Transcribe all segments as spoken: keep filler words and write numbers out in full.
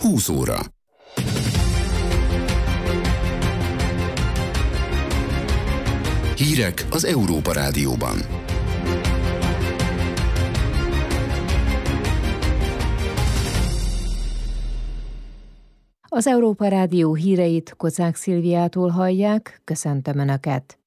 húsz óra. Hírek az Európa Rádióban. Az Európa Rádió híreit Kozák Szilviától hallják, köszöntöm Önöket!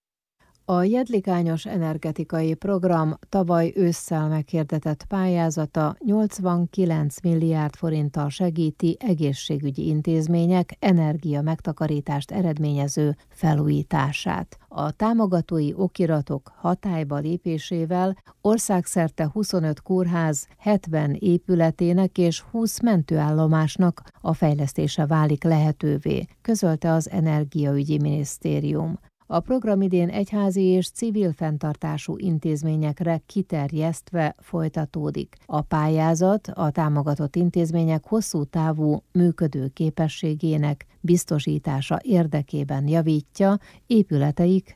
A Jedlikányos Energetikai Program tavaly ősszel meghirdetett pályázata nyolcvankilenc milliárd forinttal segíti egészségügyi intézmények energia megtakarítást eredményező felújítását. A támogatói okiratok hatályba lépésével országszerte huszonöt kórház, hetven épületének és húsz mentőállomásnak a fejlesztése válik lehetővé, közölte az Energiaügyi Minisztérium. A program idén egyházi és civil fenntartású intézményekre kiterjesztve folytatódik. A pályázat a támogatott intézmények hosszú távú működő képességének biztosítása érdekében javítja épületeik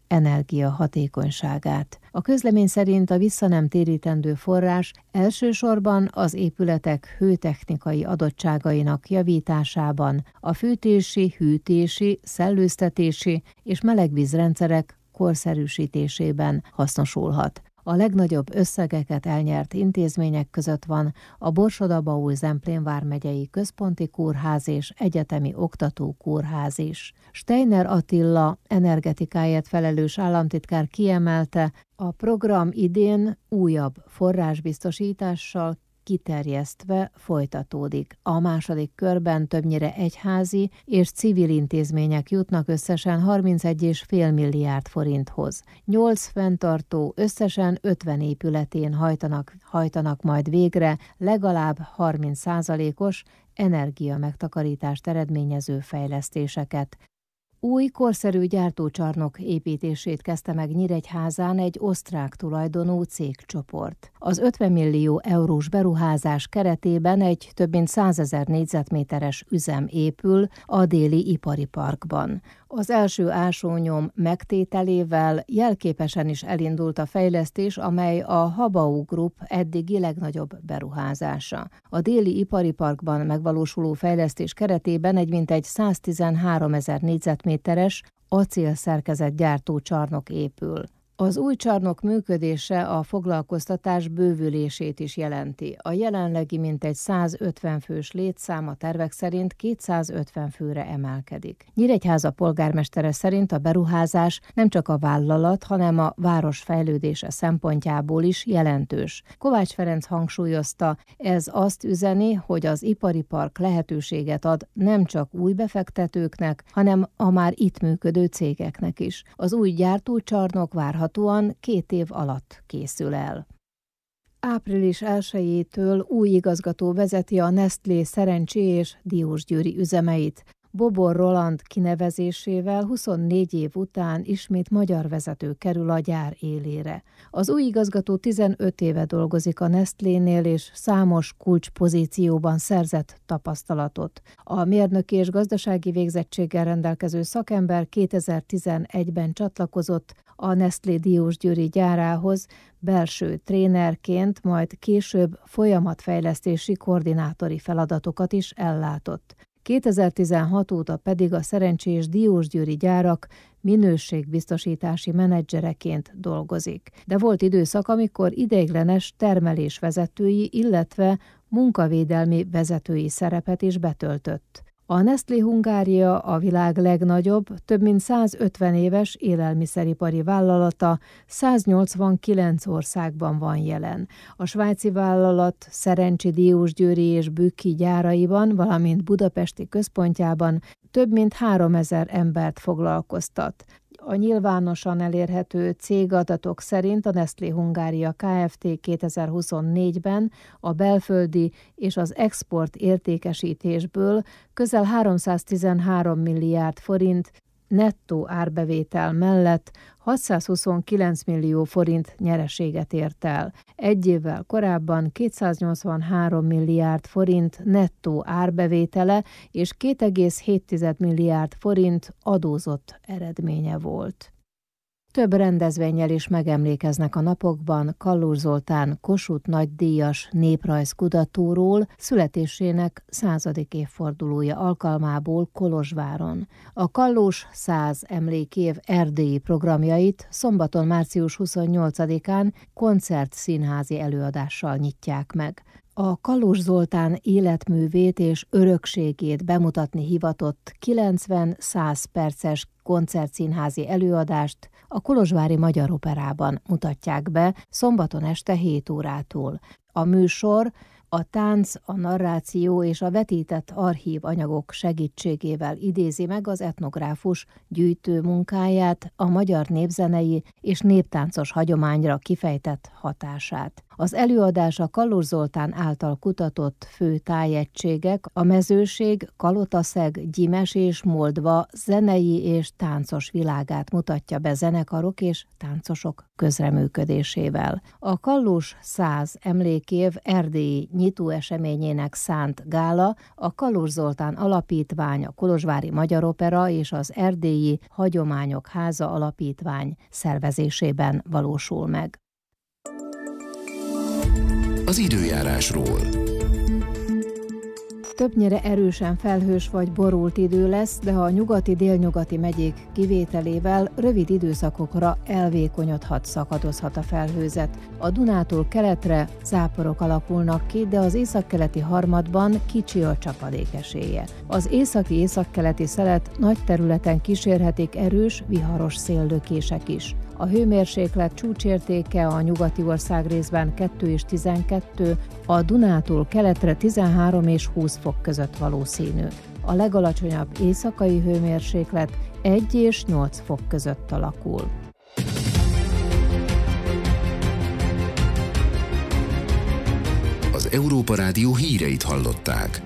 energiahatékonyságát. A közlemény szerint a visszanemtérítendő forrás elsősorban az épületek hőtechnikai adottságainak javításában, a fűtési, hűtési, szellőztetési és melegvízrendszerek korszerűsítésében hasznosulhat. A legnagyobb összegeket elnyert intézmények között van a Borsod-Abaúj-Zemplén vármegyei központi kórház és egyetemi oktatókórház is. Steiner Attila energetikáért felelős államtitkár kiemelte, a program idén újabb forrásbiztosítással kiterjesztve folytatódik. A második körben többnyire egyházi és civil intézmények jutnak összesen harmincegy egész öt milliárd forinthoz. Nyolc fenntartó összesen ötven épületén hajtanak, hajtanak majd végre legalább harminc százalékos energia megtakarítást eredményező fejlesztéseket. Új korszerű gyártócsarnok építését kezdte meg Nyíregyházán egy osztrák tulajdonú cégcsoport. Az ötven millió eurós beruházás keretében egy több mint százezer négyzetméteres üzem épül a déli ipari parkban. Az első ásónyom megtételével jelképesen is elindult a fejlesztés, amely a Habau Group eddigi legnagyobb beruházása. A déli ipari parkban megvalósuló fejlesztés keretében egy mintegy száztizenháromezer négyzetméteres acélszerkezet gyártócsarnok épül. Az új csarnok működése a foglalkoztatás bővülését is jelenti. A jelenlegi mintegy százötven fős létszám a tervek szerint kétszázötven főre emelkedik. Nyíregyháza polgármestere szerint a beruházás nem csak a vállalat, hanem a város fejlődése szempontjából is jelentős. Kovács Ferenc hangsúlyozta, ez azt üzeni, hogy az ipari park lehetőséget ad nem csak új befektetőknek, hanem a már itt működő cégeknek is. Az új gyártócsarnok várható két év alatt készül el. április elsejétől új igazgató vezeti a Nestlé Szerencsé és Diósgyőri üzemeit. Bobor Roland kinevezésével huszonnégy év után ismét magyar vezető kerül a gyár élére. Az új igazgató tizenöt éve dolgozik a Nestlénél, és számos kulcspozícióban szerzett tapasztalatot. A mérnöki és gazdasági végzettséggel rendelkező szakember kétezer-tizenegyben csatlakozott a Nestlé Diósgyőri gyárához belső trénerként, majd később folyamatfejlesztési koordinátori feladatokat is ellátott. kétezer-tizenhat óta pedig a Szerencsés Diósgyőri gyárak minőségbiztosítási menedzsereként dolgozik. De volt időszak, amikor ideiglenes termelésvezetői, illetve munkavédelmi vezetői szerepet is betöltött. A Nestlé Hungária a világ legnagyobb, több mint százötven éves élelmiszeripari vállalata, száznyolcvankilenc országban van jelen. A svájci vállalat Szerencsi Diósgyőri és Bükki gyáraiban, valamint budapesti központjában több mint háromezer embert foglalkoztat. A nyilvánosan elérhető cégadatok szerint a Nestlé Hungária Kft. kétezer-huszonnégyben a belföldi és az export értékesítésből közel háromszáztizenhárom milliárd forint nettó árbevétel mellett hatszázhuszonkilenc millió forint nyereséget ért el. Egy évvel korábban kétszáznyolcvanhárom milliárd forint nettó árbevétele és két egész hét milliárd forint adózott eredménye volt. Több rendezvénnyel is megemlékeznek a napokban Kallós Zoltán Kossuth nagydíjas néprajzkutatóról születésének századik évfordulója alkalmából Kolozsváron. A Kallós száz emlékév erdélyi programjait szombaton március huszonnyolcadikán koncertszínházi előadással nyitják meg. A Kallós Zoltán életművét és örökségét bemutatni hivatott kilencven-száz perces koncertszínházi előadást a kolozsvári Magyar Operában mutatják be szombaton este hét órától. A műsor a tánc, a narráció és a vetített archív anyagok segítségével idézi meg az etnográfus gyűjtő munkáját, a magyar népzenei és néptáncos hagyományra kifejtett hatását. Az előadás a Kallós Zoltán által kutatott fő tájegységek, a mezőség, Kalotaszeg, Gyimes és Moldva zenei és táncos világát mutatja be zenekarok és táncosok közreműködésével. A Kallós száz emlékév erdélyi nyitó eseményének szánt gála a Kallós Zoltán Alapítvány, a Kolozsvári Magyar Opera és az Erdélyi Hagyományok Háza Alapítvány szervezésében valósul meg. Az időjárásról. Többnyire erősen felhős vagy borult idő lesz, de a nyugati-délnyugati megyék kivételével rövid időszakokra elvékonyodhat, szakadozhat a felhőzet. A Dunától keletre záporok alakulnak ki, de az északkeleti harmadban kicsi a csapadék esélye. Az északi-északkeleti szelet nagy területen kísérhetik erős, viharos széllökések is. A hőmérséklet csúcsértéke a nyugati országrészben kettő és tizenkettő, a Dunától keletre tizenhárom és húsz fok között valószínű. A legalacsonyabb éjszakai hőmérséklet egy és nyolc fok között alakul. Az Európa Rádió híreit hallották.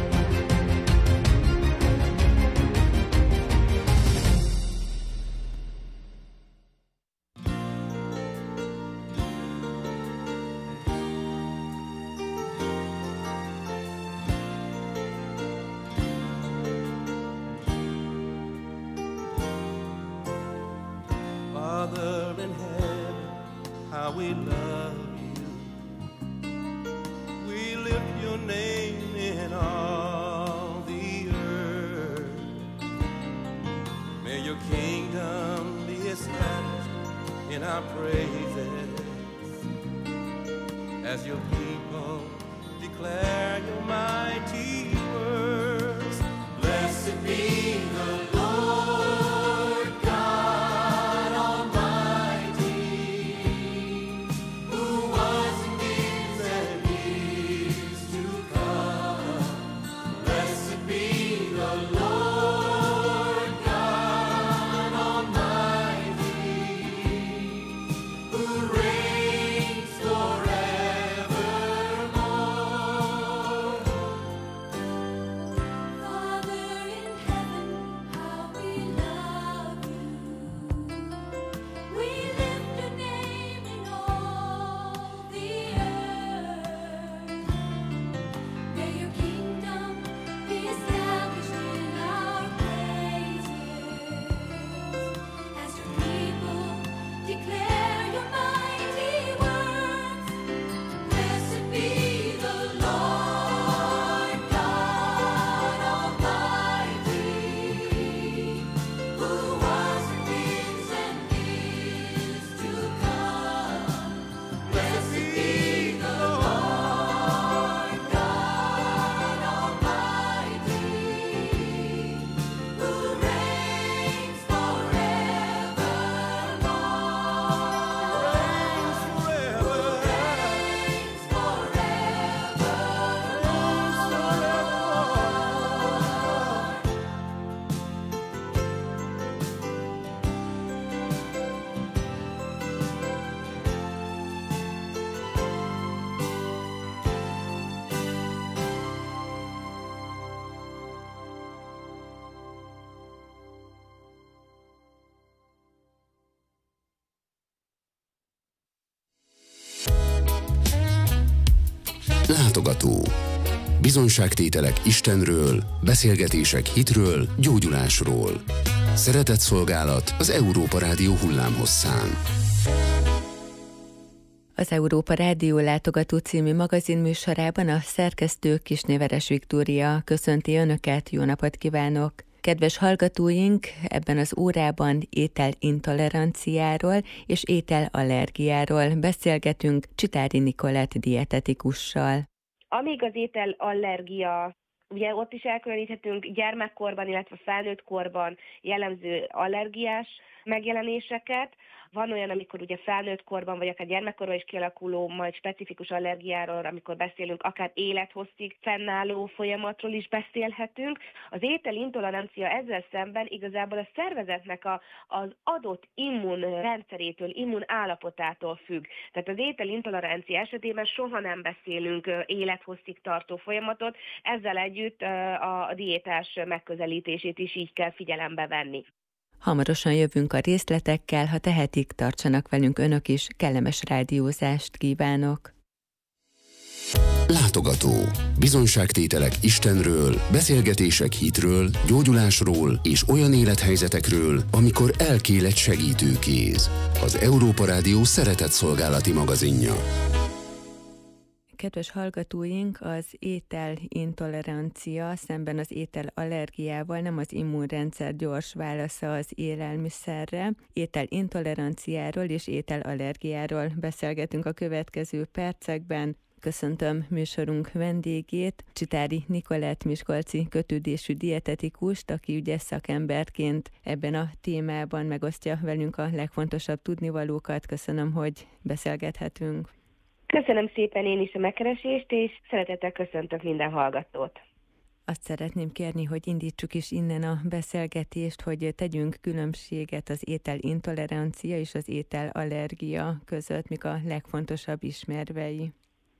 Father in heaven, how we love you. We lift your name in all the earth. May your kingdom be established in our praises as your people declare your mighty words. Blessed be the Lord God Almighty, who was and is and is to come. Blessed be the Lord God Almighty, who reigns forevermore. Father in heaven, how we love you. We lift your name in all the earth. May your kingdom be established in our praises as your people declare your mighty words. Blessed be the Lord God Almighty, who was and is and is to come. Blessed be the Lord God Almighty, who reigns forevermore. Reigns forever. Reigns forever. Látogató. Bizonyságtételek Istenről, beszélgetések hitről, gyógyulásról. Szeretett szolgálat az Európa Rádió hullámhosszán. Az Európa Rádió Látogató című magazinműsorában a szerkesztő Kisnéveres Viktória köszönti Önöket, jó napot kívánok! Kedves hallgatóink, ebben az órában ételintoleranciáról és ételallergiáról beszélgetünk Csitári Nikolett dietetikussal. Amíg az ételallergia, ugye ott is elkülöníthetünk gyermekkorban, illetve felnőtt korban jellemző allergiás megjelenéseket. Van olyan, amikor ugye felnőtt korban, vagy akár gyermekkorban is kialakuló, majd specifikus allergiáról, amikor beszélünk, akár élethosszig fennálló folyamatról is beszélhetünk. Az ételintolerancia ezzel szemben igazából a szervezetnek a, az adott immunrendszerétől, immunállapotától függ. Tehát az ételintolerancia esetében soha nem beszélünk élethosszig tartó folyamatot, ezzel együtt a diétás megközelítését is így kell figyelembe venni. Hamarosan jövünk a részletekkel, ha tehetik, tartsanak velünk Önök is, kellemes rádiózást kívánok! Látogató. Bizonyságtételek Istenről, beszélgetések hitről, gyógyulásról és olyan élethelyzetekről, amikor elkél egy segítőkéz. Az Európa Rádió szeretett szolgálati magazinja. Kedves hallgatóink, az ételintolerancia szemben az ételallergiával nem az immunrendszer gyors válasza az élelmiszerre. Ételintoleranciáról és ételallergiáról beszélgetünk a következő percekben. Köszöntöm műsorunk vendégét, Csitári Nikolett miskolci kötődésű dietetikust, aki ügyes szakemberként ebben a témában megosztja velünk a legfontosabb tudnivalókat. Köszönöm, hogy beszélgethetünk. Köszönöm szépen én is a megkeresést, és szeretettel köszöntök minden hallgatót. Azt szeretném kérni, hogy indítsuk is innen a beszélgetést, hogy tegyünk különbséget az ételintolerancia és az ételallergia között, mik a legfontosabb ismervei.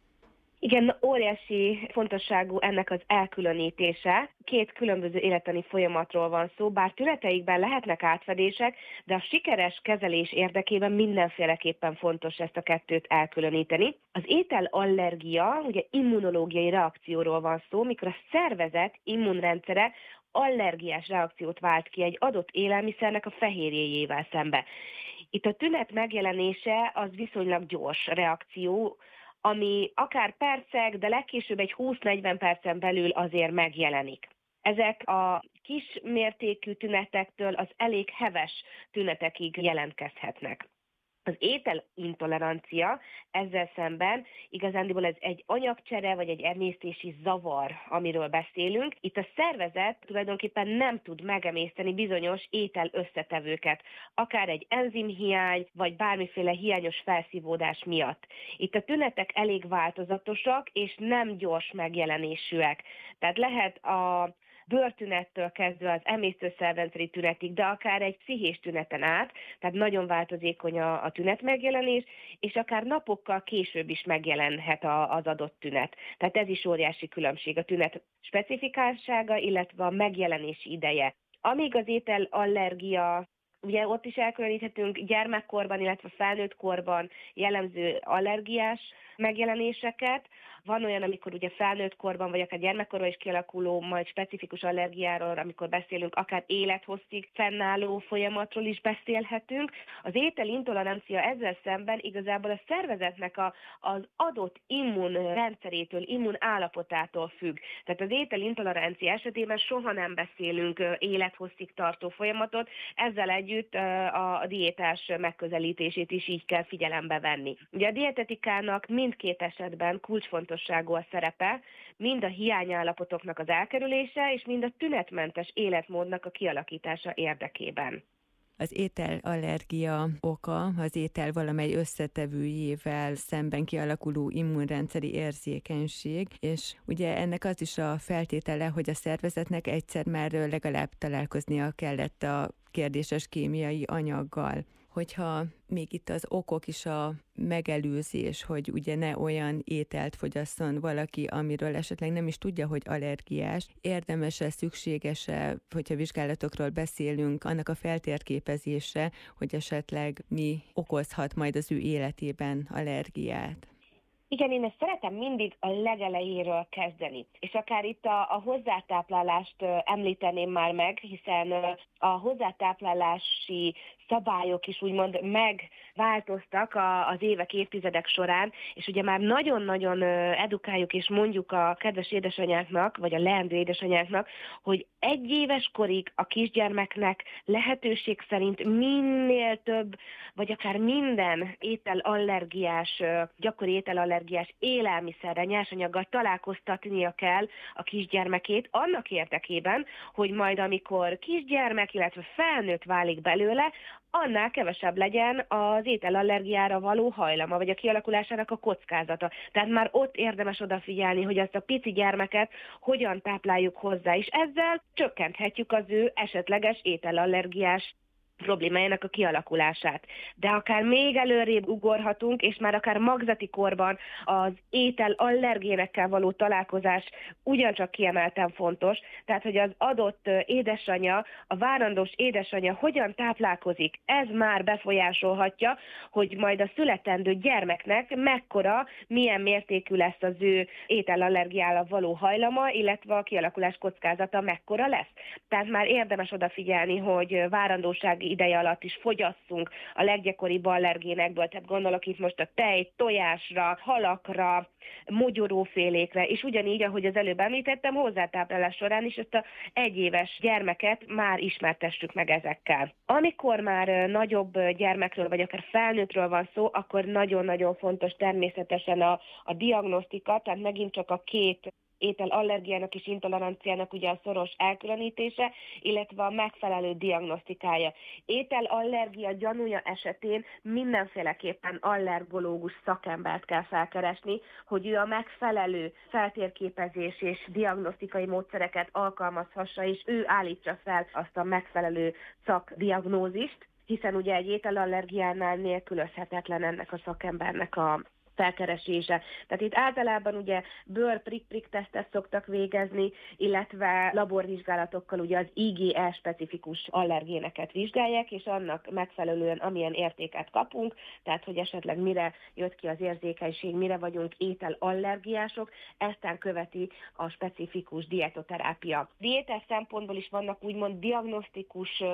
Igen, óriási fontosságú ennek az elkülönítése. Két különböző élettani folyamatról van szó, bár tüneteikben lehetnek átfedések, de a sikeres kezelés érdekében mindenféleképpen fontos ezt a kettőt elkülöníteni. Az ételallergia, ugye immunológiai reakcióról van szó, mikor a szervezet immunrendszere allergiás reakciót vált ki egy adott élelmiszernek a fehérjéjével szembe. Itt a tünet megjelenése az viszonylag gyors reakció, ami akár percek, de legkésőbb egy húsz-negyven percen belül azért megjelenik. Ezek a kis mértékű tünetektől az elég heves tünetekig jelentkezhetnek. Az ételintolerancia ezzel szemben igazándiból ez egy anyagcsere vagy egy emésztési zavar, amiről beszélünk. Itt a szervezet tulajdonképpen nem tud megemészteni bizonyos étel összetevőket, akár egy enzimhiány, vagy bármiféle hiányos felszívódás miatt. Itt a tünetek elég változatosak, és nem gyors megjelenésűek. Tehát lehet a bőrtünettől kezdve az emésztőszervrendszeri tünetig, de akár egy pszichés tüneten át, tehát nagyon változékony a, a tünet megjelenés, és akár napokkal később is megjelenhet a, az adott tünet. Tehát ez is óriási különbség, a tünet specifikáltsága, illetve a megjelenési ideje. Amíg az ételallergia, ugye ott is elkülöníthetünk gyermekkorban, illetve felnőtt korban jellemző allergiás megjelenéseket. Van olyan, amikor ugye felnőtt korban, vagy akár gyermekkorban is kialakuló, majd specifikus allergiáról, amikor beszélünk, akár élethosszig fennálló folyamatról is beszélhetünk. Az ételintolerancia ezzel szemben igazából a szervezetnek a, az adott immunrendszerétől, immunállapotától függ. Tehát az ételintolerancia esetében soha nem beszélünk élethosszig tartó folyamatot, ezzel együtt a diétás megközelítését is így kell figyelembe venni. Ugye a dietetikának mindkét esetben kulcsfontosságú a szerepe, mind a hiányállapotoknak az elkerülése, és mind a tünetmentes életmódnak a kialakítása érdekében. Az ételallergia oka az étel valamely összetevőjével szemben kialakuló immunrendszeri érzékenység, és ugye ennek az is a feltétele, hogy a szervezetnek egyszer már legalább találkoznia kellett a kérdéses kémiai anyaggal. Hogyha még itt az okok is a megelőzés, hogy ugye ne olyan ételt fogyasszon valaki, amiről esetleg nem is tudja, hogy allergiás, érdemes-e, szükséges-e, hogyha vizsgálatokról beszélünk, annak a feltérképezése, hogy esetleg mi okozhat majd az ő életében allergiát? Igen, én ezt szeretem mindig a legelejéről kezdeni. És akár itt a, a hozzátáplálást említeném már meg, hiszen a hozzátáplálási szabályok is úgymond megváltoztak az évek, évtizedek során, és ugye már nagyon-nagyon edukáljuk és mondjuk a kedves édesanyáknak, vagy a leendő édesanyáknak, hogy egy éves korig a kisgyermeknek lehetőség szerint minél több, vagy akár minden ételallergiás, gyakori ételallergiás élelmiszerre, nyersanyaggal találkoztatnia kell a kisgyermekét annak érdekében, hogy majd amikor kisgyermek, illetve felnőtt válik belőle, annál kevesebb legyen az ételallergiára való hajlama, vagy a kialakulásának a kockázata. Tehát már ott érdemes odafigyelni, hogy azt a pici gyermeket hogyan tápláljuk hozzá, és ezzel csökkenthetjük az ő esetleges ételallergiás problémájának a kialakulását. De akár még előrébb ugorhatunk, és már akár magzati korban az étel allergénekkel való találkozás ugyancsak kiemelten fontos, tehát hogy az adott édesanyja, a várandós édesanyja hogyan táplálkozik, ez már befolyásolhatja, hogy majd a születendő gyermeknek mekkora, milyen mértékű lesz az ő ételallergiára való hajlama, illetve a kialakulás kockázata mekkora lesz. Tehát már érdemes odafigyelni, hogy várandósági ideje alatt is fogyasszunk a leggyakoribb allergénekből, tehát gondolok itt most a tej, tojásra, halakra, mogyorófélékre, és ugyanígy, ahogy az előbb említettem, hozzátáplálás során is ezt a egyéves gyermeket már ismertessük meg ezekkel. Amikor már nagyobb gyermekről, vagy akár felnőttről van szó, akkor nagyon-nagyon fontos természetesen a, a diagnosztika, tehát megint csak a két ételallergiának és intoleranciának ugye a szoros elkülönítése, illetve a megfelelő diagnosztikája. Ételallergia gyanúja esetén mindenféleképpen allergológus szakembert kell felkeresni, hogy ő a megfelelő feltérképezés és diagnosztikai módszereket alkalmazhassa, és ő állítsa fel azt a megfelelő szakdiagnózist, hiszen ugye egy ételallergiánál nélkülözhetetlen ennek a szakembernek a felkeresése. Tehát itt általában ugye bőr-prik-prik tesztet szoktak végezni, illetve laborvizsgálatokkal ugye az I G E specifikus allergéneket vizsgálják, és annak megfelelően amilyen értéket kapunk, tehát hogy esetleg mire jött ki az érzékenység, mire vagyunk ételallergiások, eztán követi a specifikus dietoterápia. Diétás szempontból is vannak úgymond diagnosztikus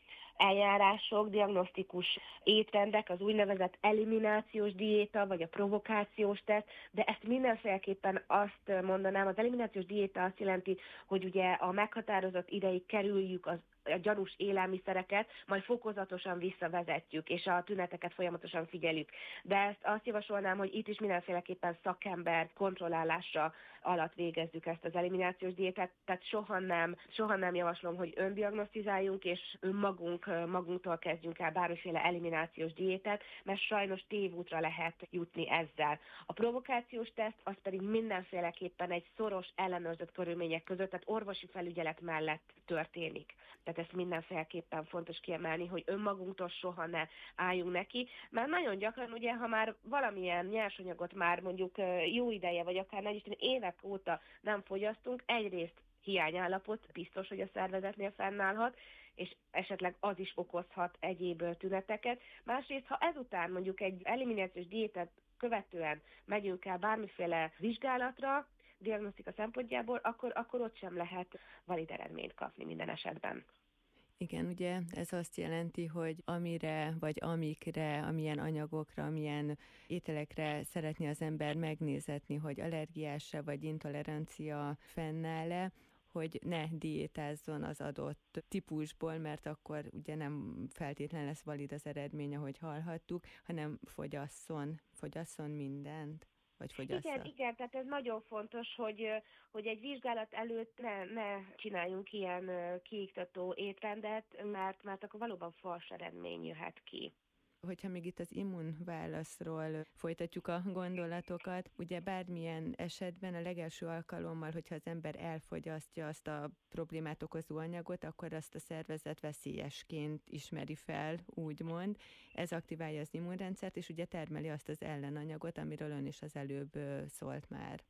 eljárások, diagnosztikus étrendek, az úgynevezett eliminációs diéta, vagy a provokációs teszt, de ezt mindenféleképpen azt mondanám, az eliminációs diéta azt jelenti, hogy ugye a meghatározott ideig kerüljük az a gyanús élelmiszereket, majd fokozatosan visszavezetjük, és a tüneteket folyamatosan figyeljük. De ezt azt javasolnám, hogy itt is mindenféleképpen szakember kontrollálása alatt végezzük ezt az eliminációs diétát, tehát soha nem, soha nem javaslom, hogy öndiagnosztizáljunk, és önmagunk, magunktól kezdjünk el bármiféle eliminációs diétát, mert sajnos tévútra lehet jutni ezzel. A provokációs teszt az pedig mindenféleképpen egy szoros ellenőrzött körülmények között, tehát orvosi felügyelet mellett történik. Tehát ezt mindenféleképpen fontos kiemelni, hogy önmagunktól soha ne álljunk neki, mert nagyon gyakran ugye, ha már valamilyen nyersanyagot már mondjuk jó ideje, vagy akár nem is évek óta nem fogyasztunk, egyrészt hiányállapot biztos, hogy a szervezetnél fennállhat, és esetleg az is okozhat egyéb tüneteket. Másrészt, ha ezután mondjuk egy eliminációs diétát követően megyünk el bármiféle vizsgálatra, diagnosztika szempontjából, akkor, akkor ott sem lehet valid eredményt kapni minden esetben. Igen, ugye ez azt jelenti, hogy amire, vagy amikre, amilyen anyagokra, amilyen ételekre szeretné az ember megnézetni, hogy allergiás-e vagy intolerancia fennáll-e, hogy ne diétázzon az adott típusból, mert akkor ugye nem feltétlen lesz valid az eredmény, ahogy hallhattuk, hanem fogyasszon, fogyasszon mindent. Igen, igen, tehát ez nagyon fontos, hogy, hogy egy vizsgálat előtt ne, ne csináljunk ilyen kiiktató étrendet, mert, mert akkor valóban fals eredmény jöhet ki. Hogyha még itt az immunválaszról folytatjuk a gondolatokat, ugye bármilyen esetben a legelső alkalommal, hogyha az ember elfogyasztja azt a problémát okozó anyagot, akkor azt a szervezet veszélyesként ismeri fel, úgymond. Ez aktiválja az immunrendszert, és ugye termeli azt az ellenanyagot, amiről ön is az előbb szólt már.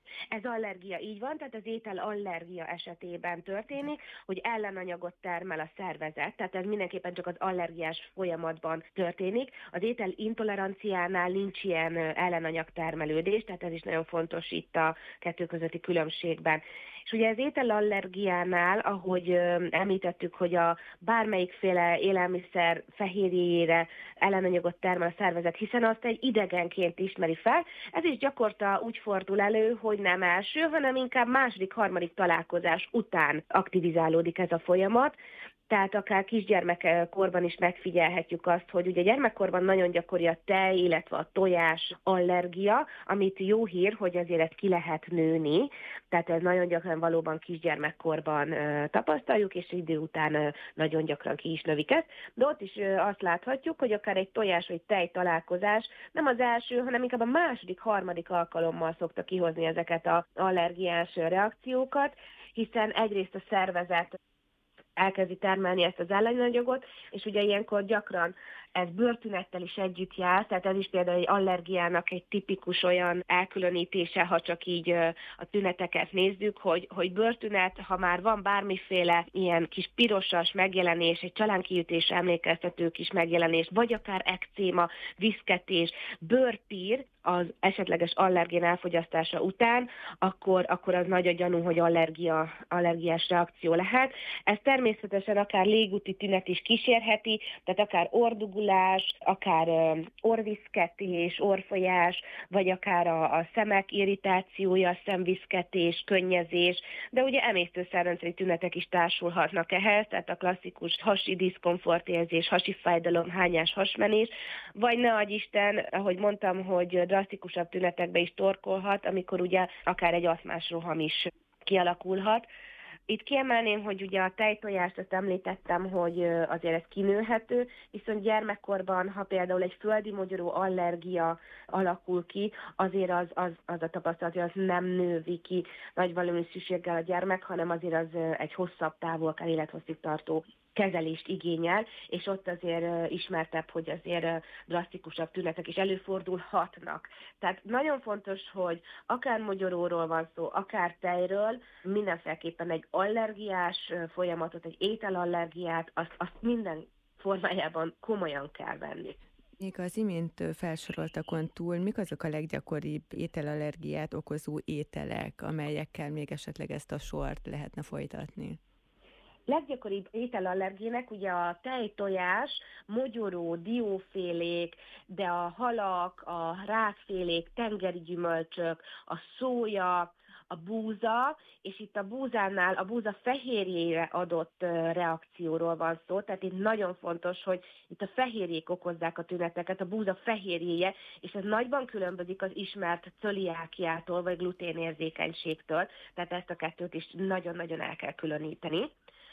Ez allergia, így van, tehát az étel allergia esetében történik, hogy ellenanyagot termel a szervezet, tehát ez mindenképpen csak az allergiás folyamatban történik. Az étel intoleranciánál nincs ilyen ellenanyag termelődés, tehát ez is nagyon fontos itt a kettő közötti különbségben. És ugye az ételallergiánál, ahogy említettük, hogy a bármelyikféle élelmiszer fehérjéjére ellenanyagot termel a szervezet, hiszen azt egy idegenként ismeri fel, ez is gyakorta úgy fordul elő, hogy nem első, hanem inkább második, harmadik találkozás után aktivizálódik ez a folyamat. Tehát akár kisgyermekkorban is megfigyelhetjük azt, hogy ugye gyermekkorban nagyon gyakori a tej, illetve a tojás allergia, amit jó hír, hogy azért ezt ki lehet nőni, tehát ez nagyon gyakran valóban kisgyermekkorban tapasztaljuk, és idő után nagyon gyakran ki is növik ezt. De ott is azt láthatjuk, hogy akár egy tojás vagy tej találkozás nem az első, hanem inkább a második, harmadik alkalommal szokta kihozni ezeket az allergiás reakciókat, hiszen egyrészt a szervezet elkezdi termelni ezt az ellenanyagot, és ugye ilyenkor gyakran ez bőrtünettel is együtt jár, tehát ez is például egy allergiának egy tipikus olyan elkülönítése, ha csak így a tüneteket nézzük, hogy, hogy bőrtünet, ha már van bármiféle ilyen kis pirosas megjelenés, egy csalánkiütésre emlékeztető kis megjelenés, vagy akár ekcéma, viszketés, bőrpír az esetleges allergén elfogyasztása után, akkor, akkor az nagy a gyanú, hogy allergia, allergiás reakció lehet. Ez természetesen akár légúti tünet is kísérheti, tehát akár ordugulás, akár orviszketés, orfolyás, vagy akár a, a szemek irritációja, szemviszketés, könnyezés, de ugye emésztőszerrendszeri tünetek is társulhatnak ehhez, tehát a klasszikus hasi diszkomfortérzés, hasi fájdalom, hányás, hasmenés, vagy ne adj Isten, ahogy mondtam, hogy drasztikusabb tünetekbe is torkolhat, amikor ugye akár egy aszmás roham is kialakulhat. Itt kiemelném, hogy ugye a tejtojást, azt említettem, hogy azért ez kinőhető, viszont gyermekkorban, ha például egy földi mogyoró allergia alakul ki, azért az, az, az a tapasztalat, hogy az nem nővi ki nagy valószínűséggel a gyermek, hanem azért az egy hosszabb távú, akár élethosszig tartó kezelést igényel, és ott azért ismertebb, hogy azért drasztikusabb tünetek is előfordulhatnak. Tehát nagyon fontos, hogy akár mogyoróról van szó, akár tejről, mindenféleképpen egy allergiás folyamatot, egy ételallergiát, azt, azt minden formájában komolyan kell venni. Még az imént felsoroltakon túl, mik azok a leggyakoribb ételallergiát okozó ételek, amelyekkel még esetleg ezt a sort lehetne folytatni? Leggyakoribb ételallergének ugye a tejtojás, mogyoró, diófélék, de a halak, a rákfélék, tengeri gyümölcsök, a szója, a búza, és itt a búzánál a búza fehérjére adott reakcióról van szó, tehát itt nagyon fontos, hogy itt a fehérjék okozzák a tüneteket, a búza fehérjéje, és ez nagyban különbözik az ismert cöliákiától, vagy gluténérzékenységtől, tehát ezt a kettőt is nagyon-nagyon el kell különíteni.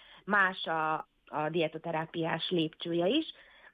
Más a, a dietoterápiás lépcsője is,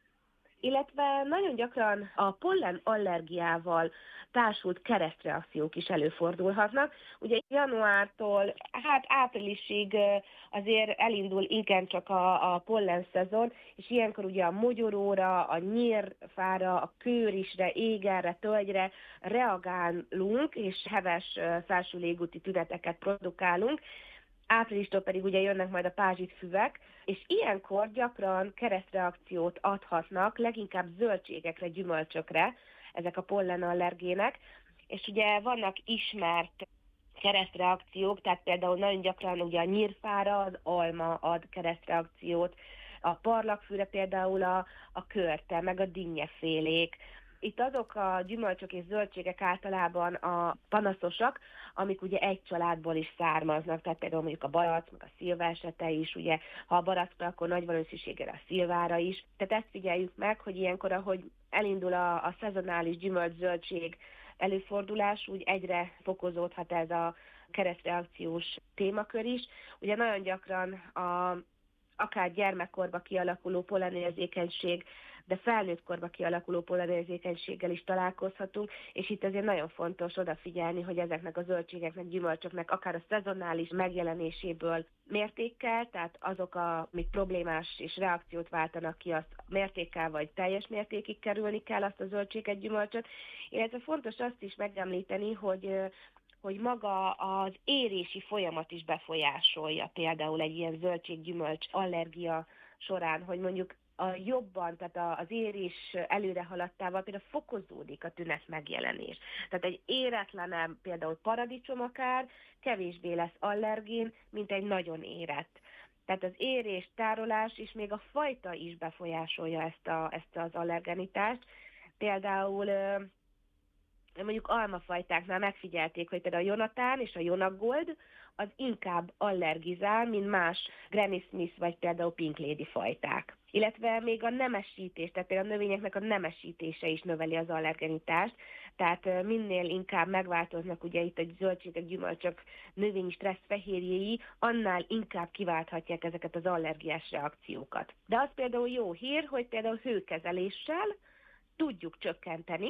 illetve nagyon gyakran a pollen allergiával társult keresztreakciók is előfordulhatnak. Ugye januártól hát áprilisig azért elindul igen csak a, a pollen szezon, és ilyenkor ugye a mogyoróra, a nyírfára, a kőrisre, égerre, tölgyre reagálunk, és heves felső légúti tüneteket produkálunk. Áprilistól pedig ugye jönnek majd a pázsitfüvek, és ilyenkor gyakran keresztreakciót adhatnak, leginkább zöldségekre, gyümölcsökre, ezek a pollenallergének, és ugye vannak ismert keresztreakciók, tehát például nagyon gyakran ugye a nyírfára az alma ad keresztreakciót, a parlagfűre például a, a körte, meg a dinnyefélék. Itt azok a gyümölcsök és zöldségek általában a panaszosak, amik ugye egy családból is származnak, tehát például mondjuk a barack, meg a szilvásete is, ugye, ha a barackra, akkor nagy valószínűséggel a szilvára is. Tehát ezt figyeljük meg, hogy ilyenkor, ahogy elindul a, a szezonális gyümölcs-zöldség előfordulás, úgy egyre fokozódhat ez a keresztreakciós témakör is. Ugye nagyon gyakran a akár gyermekkorba kialakuló pollenérzékenység, de felnőtt korba kialakuló pollenérzékenységgel is találkozhatunk, és itt azért nagyon fontos odafigyelni, hogy ezeknek a zöldségeknek, gyümölcsöknek akár a szezonális megjelenéséből mértékkel, tehát azok, amik problémás és reakciót váltanak ki, azt mértékkel vagy teljes mértékig kerülni kell azt a zöldséget, gyümölcsöt, illetve fontos azt is megemlíteni, hogy hogy maga az érési folyamat is befolyásolja például egy ilyen zöldséggyümölcs allergia során, hogy mondjuk a jobban, tehát az érés előre haladtával például fokozódik a tünet megjelenés. Tehát egy éretlenebb, például paradicsom akár kevésbé lesz allergén, mint egy nagyon érett. Tehát az érés, tárolás és még a fajta is befolyásolja ezt, a, ezt az allergenitást. Például mondjuk almafajtáknál megfigyelték, hogy például a Jonathan és a Jonagold az inkább allergizál, mint más Granny Smith vagy például Pink Lady fajták. Illetve még a nemesítés, tehát például a növényeknek a nemesítése is növeli az allergenitást, tehát minél inkább megváltoznak ugye itt a zöldségek, gyümölcsök, növényi stressz fehérjéi, annál inkább kiválthatják ezeket az allergiás reakciókat. De az például jó hír, hogy például hőkezeléssel tudjuk csökkenteni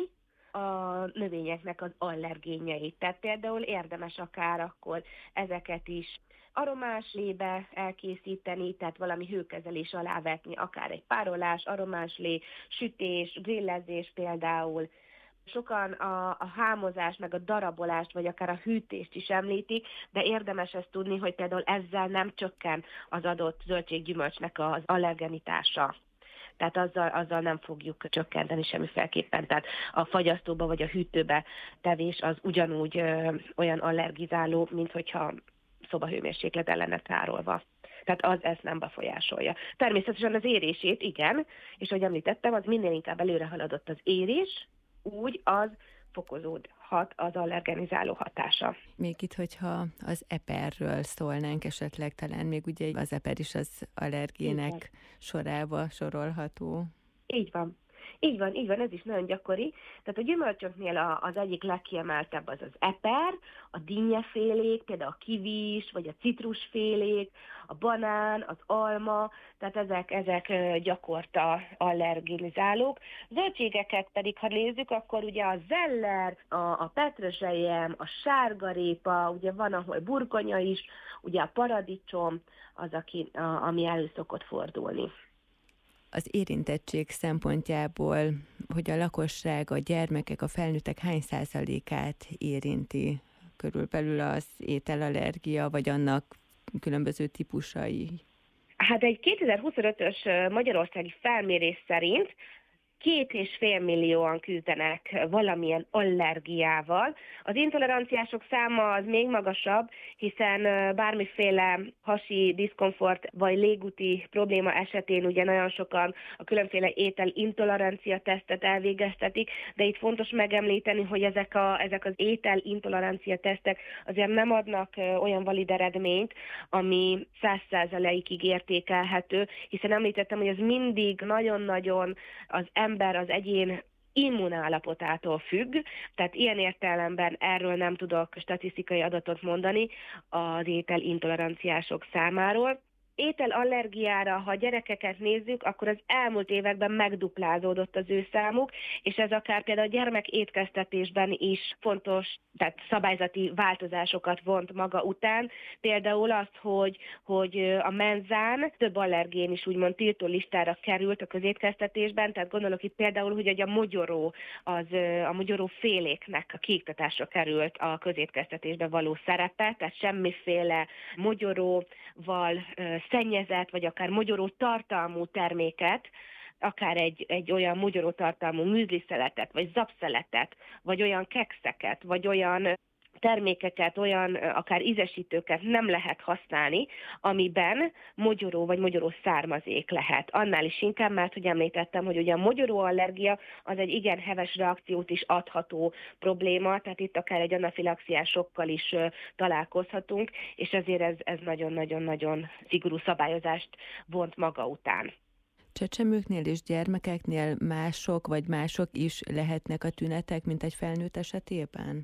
a növényeknek az allergénjeit. Tehát például érdemes akár akkor ezeket is aromás lébe elkészíteni, tehát valami hőkezelés alá vetni, akár egy párolás, aromás lé, sütés, grillezés például. Sokan a, a hámozást, meg a darabolást, vagy akár a hűtést is említik, de érdemes ezt tudni, hogy például ezzel nem csökken az adott zöldséggyümölcsnek az allergenitása. Tehát azzal, azzal nem fogjuk csökkenteni semmiféleképpen. Tehát a fagyasztóba vagy a hűtőbe tevés az ugyanúgy ö, olyan allergizáló, mint hogyha szobahőmérséklet lenne tárolva. Tehát az ezt nem befolyásolja. Természetesen az érését, igen, és ahogy említettem, az minél inkább előre haladott az érés, úgy az fokozódhat az allergenizáló hatása. Még itt, hogyha az eperről szólnánk esetleg, talán még ugye az eper is az allergének igen. sorába sorolható. Így van. Így van, így van, ez is nagyon gyakori. Tehát a gyümölcsöknél az egyik legkiemeltebb az az eper, a dinnyefélék, például a kivis, vagy a citrusfélék, a banán, az alma, tehát ezek, ezek gyakorta allergenizálók. Zöldségeket pedig, ha nézzük, akkor ugye a zeller, a, a petrezselyem, a sárgarépa, ugye van, ahol burgonya is, ugye a paradicsom az, aki, a, ami elő szokott fordulni. Az érintettség szempontjából, hogy a lakosság, a gyermekek, a felnőttek hány százalékát érinti körülbelül az ételallergia, vagy annak különböző típusai? Hát egy kétezer-huszonötös magyarországi felmérés szerint két és fél millióan küzdenek valamilyen allergiával. Az intoleranciások száma az még magasabb, hiszen bármiféle hasi diszkomfort vagy légúti probléma esetén ugye nagyon sokan a különféle étel intolerancia tesztet elvégeztetik, de itt fontos megemlíteni, hogy ezek, a, ezek az étel intolerancia tesztek azért nem adnak olyan valid eredményt, ami száz százalékig értékelhető, hiszen említettem, hogy ez mindig nagyon-nagyon az ember, az egyén immunállapotától függ, tehát ilyen értelemben erről nem tudok statisztikai adatot mondani az ételintoleranciások számáról. Ételallergiára, ha gyerekeket nézzük, akkor az elmúlt években megduplázódott az ő számuk, és ez akár például a gyermek étkeztetésben is fontos, tehát szabályzati változásokat vont maga után. Például azt, hogy, hogy a menzán több allergén is úgymond tiltó listára került a közétkeztetésben, tehát gondolok itt például, hogy a mogyoró, az, a mogyoró féléknek a kiiktatásra került a közétkeztetésben való szerepe, tehát semmiféle mogyoróval szennyezett, vagy akár mogyoró tartalmú terméket, akár egy, egy olyan mogyoró tartalmú műzliszeletet, vagy zapszeletet, vagy olyan kekszeket, vagy olyan termékeket, olyan akár ízesítőket nem lehet használni, amiben mogyoró vagy mogyoró származék lehet. Annál is inkább, mert hogy említettem, hogy ugye a mogyoróallergia az egy igen heves reakciót is adható probléma, tehát itt akár egy anafilaxiás sokkal is találkozhatunk, és ezért ez, ez nagyon-nagyon-nagyon szigorú szabályozást vont maga után. Csecsemőknél és gyermekeknél mások vagy mások is lehetnek a tünetek, mint egy felnőtt esetében?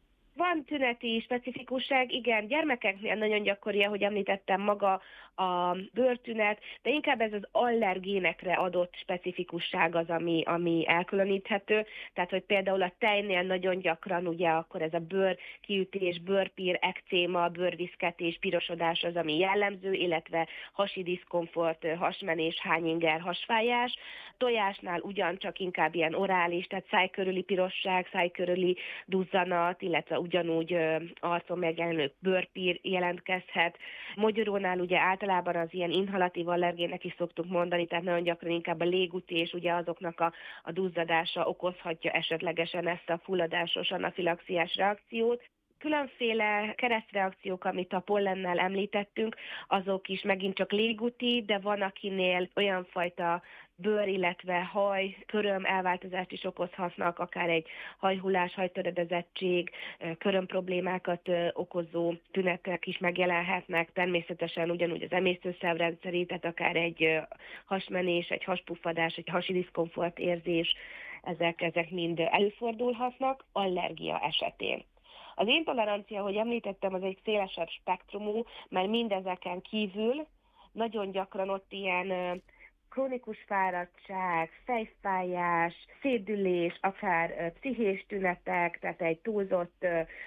Van tüneti specifikusság, igen, gyermekeknél nagyon gyakori, ahogy említettem, maga a bőrtünet, de inkább ez az allergénekre adott specifikusság az, ami, ami elkülöníthető. Tehát, hogy például a tejnél nagyon gyakran ugye akkor ez a bőrkiütés, bőrpír, ekcéma, bőrviszketés, pirosodás az, ami jellemző, illetve hasi diszkomfort, hasmenés, hányinger, hasfájás. Tojásnál ugyancsak inkább ilyen orális, tehát száj körüli pirosság, száj körüli duzzanat, illetve ugyan ugyanúgy arcon megjelenő bőrpír jelentkezhet. Mogyorónál ugye általában az ilyen inhalatív allergének is szoktuk mondani, tehát nagyon gyakran inkább a légúti és ugye azoknak a, a duzzadása okozhatja esetlegesen ezt a fulladásos anafilaxiás reakciót. Különféle keresztreakciók, amit a pollennel említettünk, azok is megint csak légúti, de van akinél olyan fajta bőr, illetve haj, köröm elváltozást is okozhatnak, akár egy hajhullás, hajtöredezettség, köröm problémákat okozó tünetek is megjelenhetnek, természetesen ugyanúgy az emésztőszervrendszeri, tehát akár egy hasmenés, egy haspuffadás, egy hasi diszkomfort érzés, ezek, ezek mind előfordulhatnak allergia esetén. Az intolerancia, ahogy említettem, az egy szélesebb spektrumú, mert mindezeken kívül nagyon gyakran ott ilyen krónikus fáradtság, fejfájás, szédülés, akár pszichés tünetek, tehát egy túlzott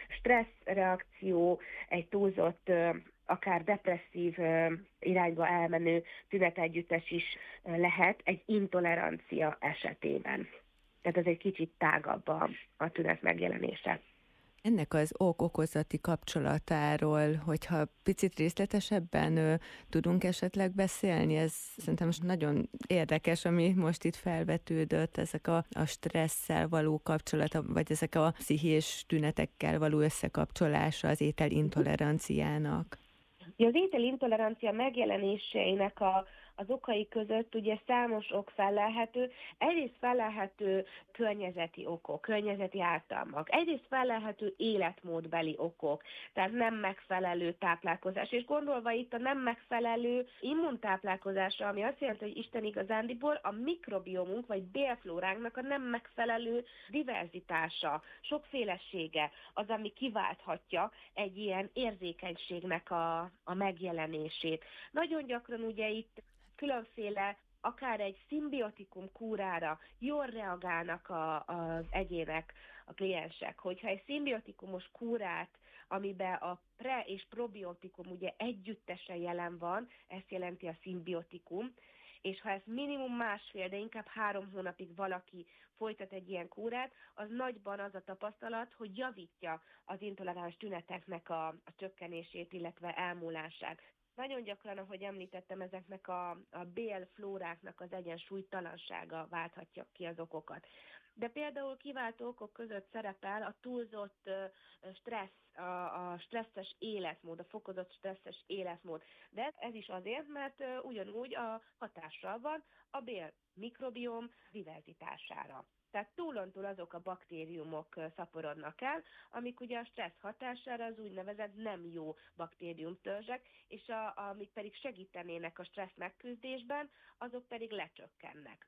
stresszreakció, egy túlzott akár depresszív irányba elmenő tünetegyüttes is lehet egy intolerancia esetében. Tehát ez egy kicsit tágabb a, a tünet megjelenése. Ennek az ok-okozati kapcsolatáról, hogyha picit részletesebben ö, tudunk esetleg beszélni, ez szerintem most nagyon érdekes, ami most itt felvetődött, ezek a, a stresszel való kapcsolata, vagy ezek a pszichés tünetekkel való összekapcsolása az ételintoleranciának. Az ételintolerancia megjelenéseinek a az okai között ugye számos ok fellelhető, egyrészt fellelhető környezeti okok, környezeti ártalmak, egyrészt fellelhető életmódbeli okok, tehát nem megfelelő táplálkozás, és gondolva itt a nem megfelelő immuntáplálkozásra, ami azt jelenti, hogy Isten igazándiból a mikrobiomunk vagy bélflóránknak a nem megfelelő diverzitása, sokfélesége az, ami kiválthatja egy ilyen érzékenységnek a, a megjelenését. Nagyon gyakran ugye itt különféle, akár egy szimbiotikum kúrára jól reagálnak a, az egyének, a kliensek. Hogyha egy szimbiotikumos kúrát, amiben a pre- és probiotikum ugye együttesen jelen van, ezt jelenti a szimbiotikum, és ha ez minimum másfél, de inkább három hónapig valaki folytat egy ilyen kúrát, az nagyban az a tapasztalat, hogy javítja az intoleráns tüneteknek a, a csökkenését, illetve elmúlását. Nagyon gyakran, ahogy említettem, ezeknek a, a bélflóráknak az egyensúlytalansága válthatja ki az okokat. De például kiváltó okok között szerepel a túlzott stressz, a, a stresszes életmód, a fokozott stresszes életmód. De ez is azért, mert ugyanúgy a hatással van a bél mikrobiom diverzitására. Tehát túlontúl azok a baktériumok szaporodnak el, amik ugye a stressz hatására az úgynevezett nem jó baktériumtörzsek, és a, amik pedig segítenének a stressz megküzdésben, azok pedig lecsökkennek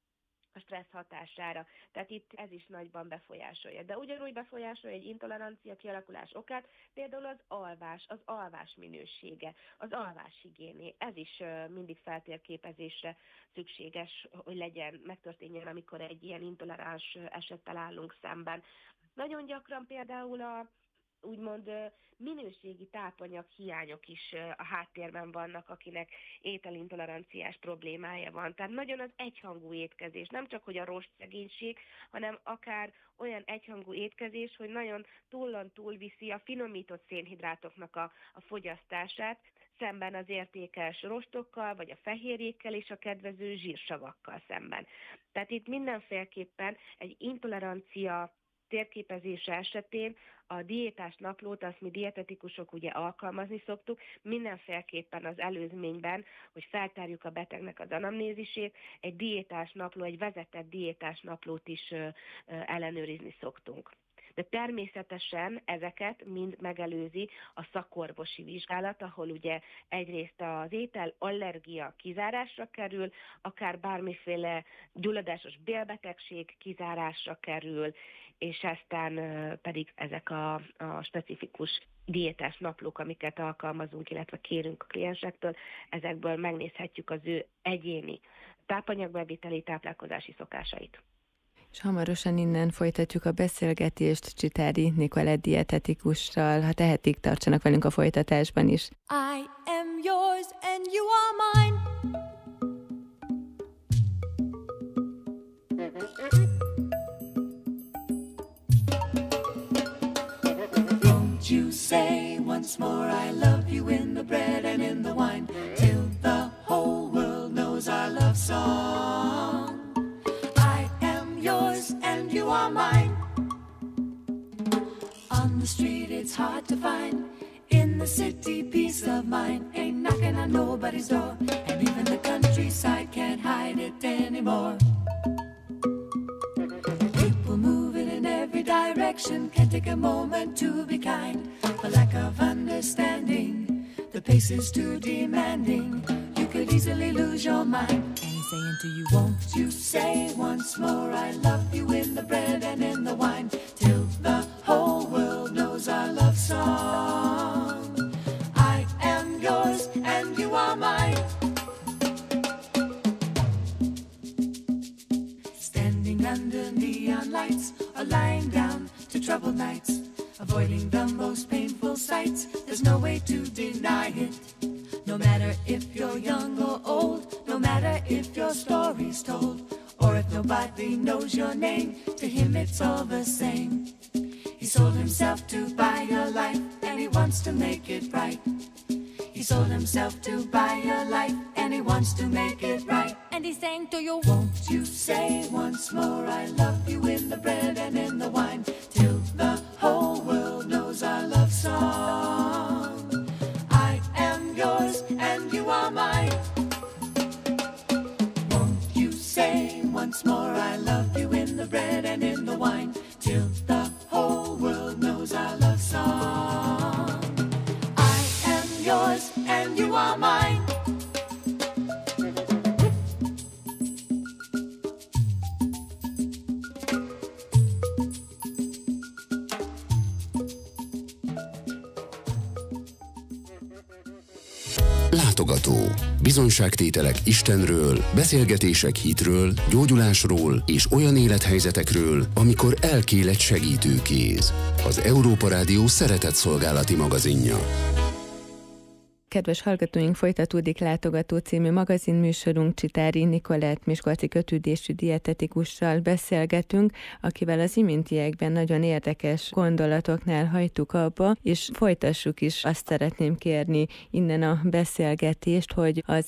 a stressz hatására. Tehát itt ez is nagyban befolyásolja. De ugyanúgy befolyásolja egy intolerancia kialakulás okát, például az alvás, az alvás minősége, az alváshigiéné. Ez is mindig feltérképezésre szükséges, hogy legyen, megtörténjen, amikor egy ilyen intoleráns esettel állunk szemben. Nagyon gyakran például a úgymond minőségi tápanyag hiányok is a háttérben vannak, akinek ételintoleranciás problémája van. Tehát nagyon az egyhangú étkezés, nem csak hogy a rostszegénység, hanem akár olyan egyhangú étkezés, hogy nagyon túlon túlviszi a finomított szénhidrátoknak a, a fogyasztását, szemben az értékes rostokkal, vagy a fehérjékkel és a kedvező zsírsavakkal szemben. Tehát itt mindenféleképpen egy intolerancia térképezése esetén a diétás naplót, azt mi dietetikusok ugye alkalmazni szoktuk, mindenféleképpen az előzményben, hogy feltárjuk a betegnek az anamnézisét, egy diétás napló, egy vezetett diétás naplót is ö, ö, ellenőrizni szoktunk. De természetesen ezeket mind megelőzi a szakorvosi vizsgálat, ahol ugye egyrészt az étel allergia kizárásra kerül, akár bármiféle gyulladásos bélbetegség kizárásra kerül, és aztán pedig ezek a, a specifikus diétás naplók, amiket alkalmazunk, illetve kérünk a kliensektől, ezekből megnézhetjük az ő egyéni tápanyagbeviteli, táplálkozási szokásait. És hamarosan innen folytatjuk a beszélgetést Csitári Nikolett dietetikussal. Ha tehetik, tartsanak velünk a folytatásban is. I am yours and you are mine. Won't you say once more I love you in the bread and in the wine, till the whole world knows our love song. I am yours and you are mine. On the street it's hard to find, in the city peace of mind ain't knocking on nobody's door, and even the countryside can't hide it anymore. People moving in every direction, can't take a moment to be kind. For lack of understanding, the pace is too demanding. You could easily lose your mind. And he's saying to you, won't you say once more I love you in the bread and in the wine, till the whole world knows our love song. I am yours and you are mine. Standing under neon lights or lying down to troubled nights, avoiding the most painful sights, there's no way to deny it. No matter if you're young or old, no matter if your story's told, or if nobody knows your name, to him it's all the same. He sold himself to buy your life, and he wants to make it right. He sold himself to buy your life, and he wants to make it right. And he's saying to you, won't you say once more I love you in the bread and in the wine, till the whole world knows our love song. I am yours and you are mine. Won't you say once more I love you in the bread and in the wine, till the whole world knows our love song. I am yours and you are mine. Látogató. Bizonyságtételek Istenről, beszélgetések hitről, gyógyulásról és olyan élethelyzetekről, amikor elkél egy segítőkéz. Az Európa Rádió szeretetszolgálati magazinja. Kedves hallgatóink, folytatódik Látogató című magazinműsorunk. Csitári Nikolett miskolci kötődésű dietetikussal beszélgetünk, akivel az iméntiekben nagyon érdekes gondolatoknál hagytuk abba, és folytassuk is. Azt szeretném kérni innen a beszélgetést, hogy az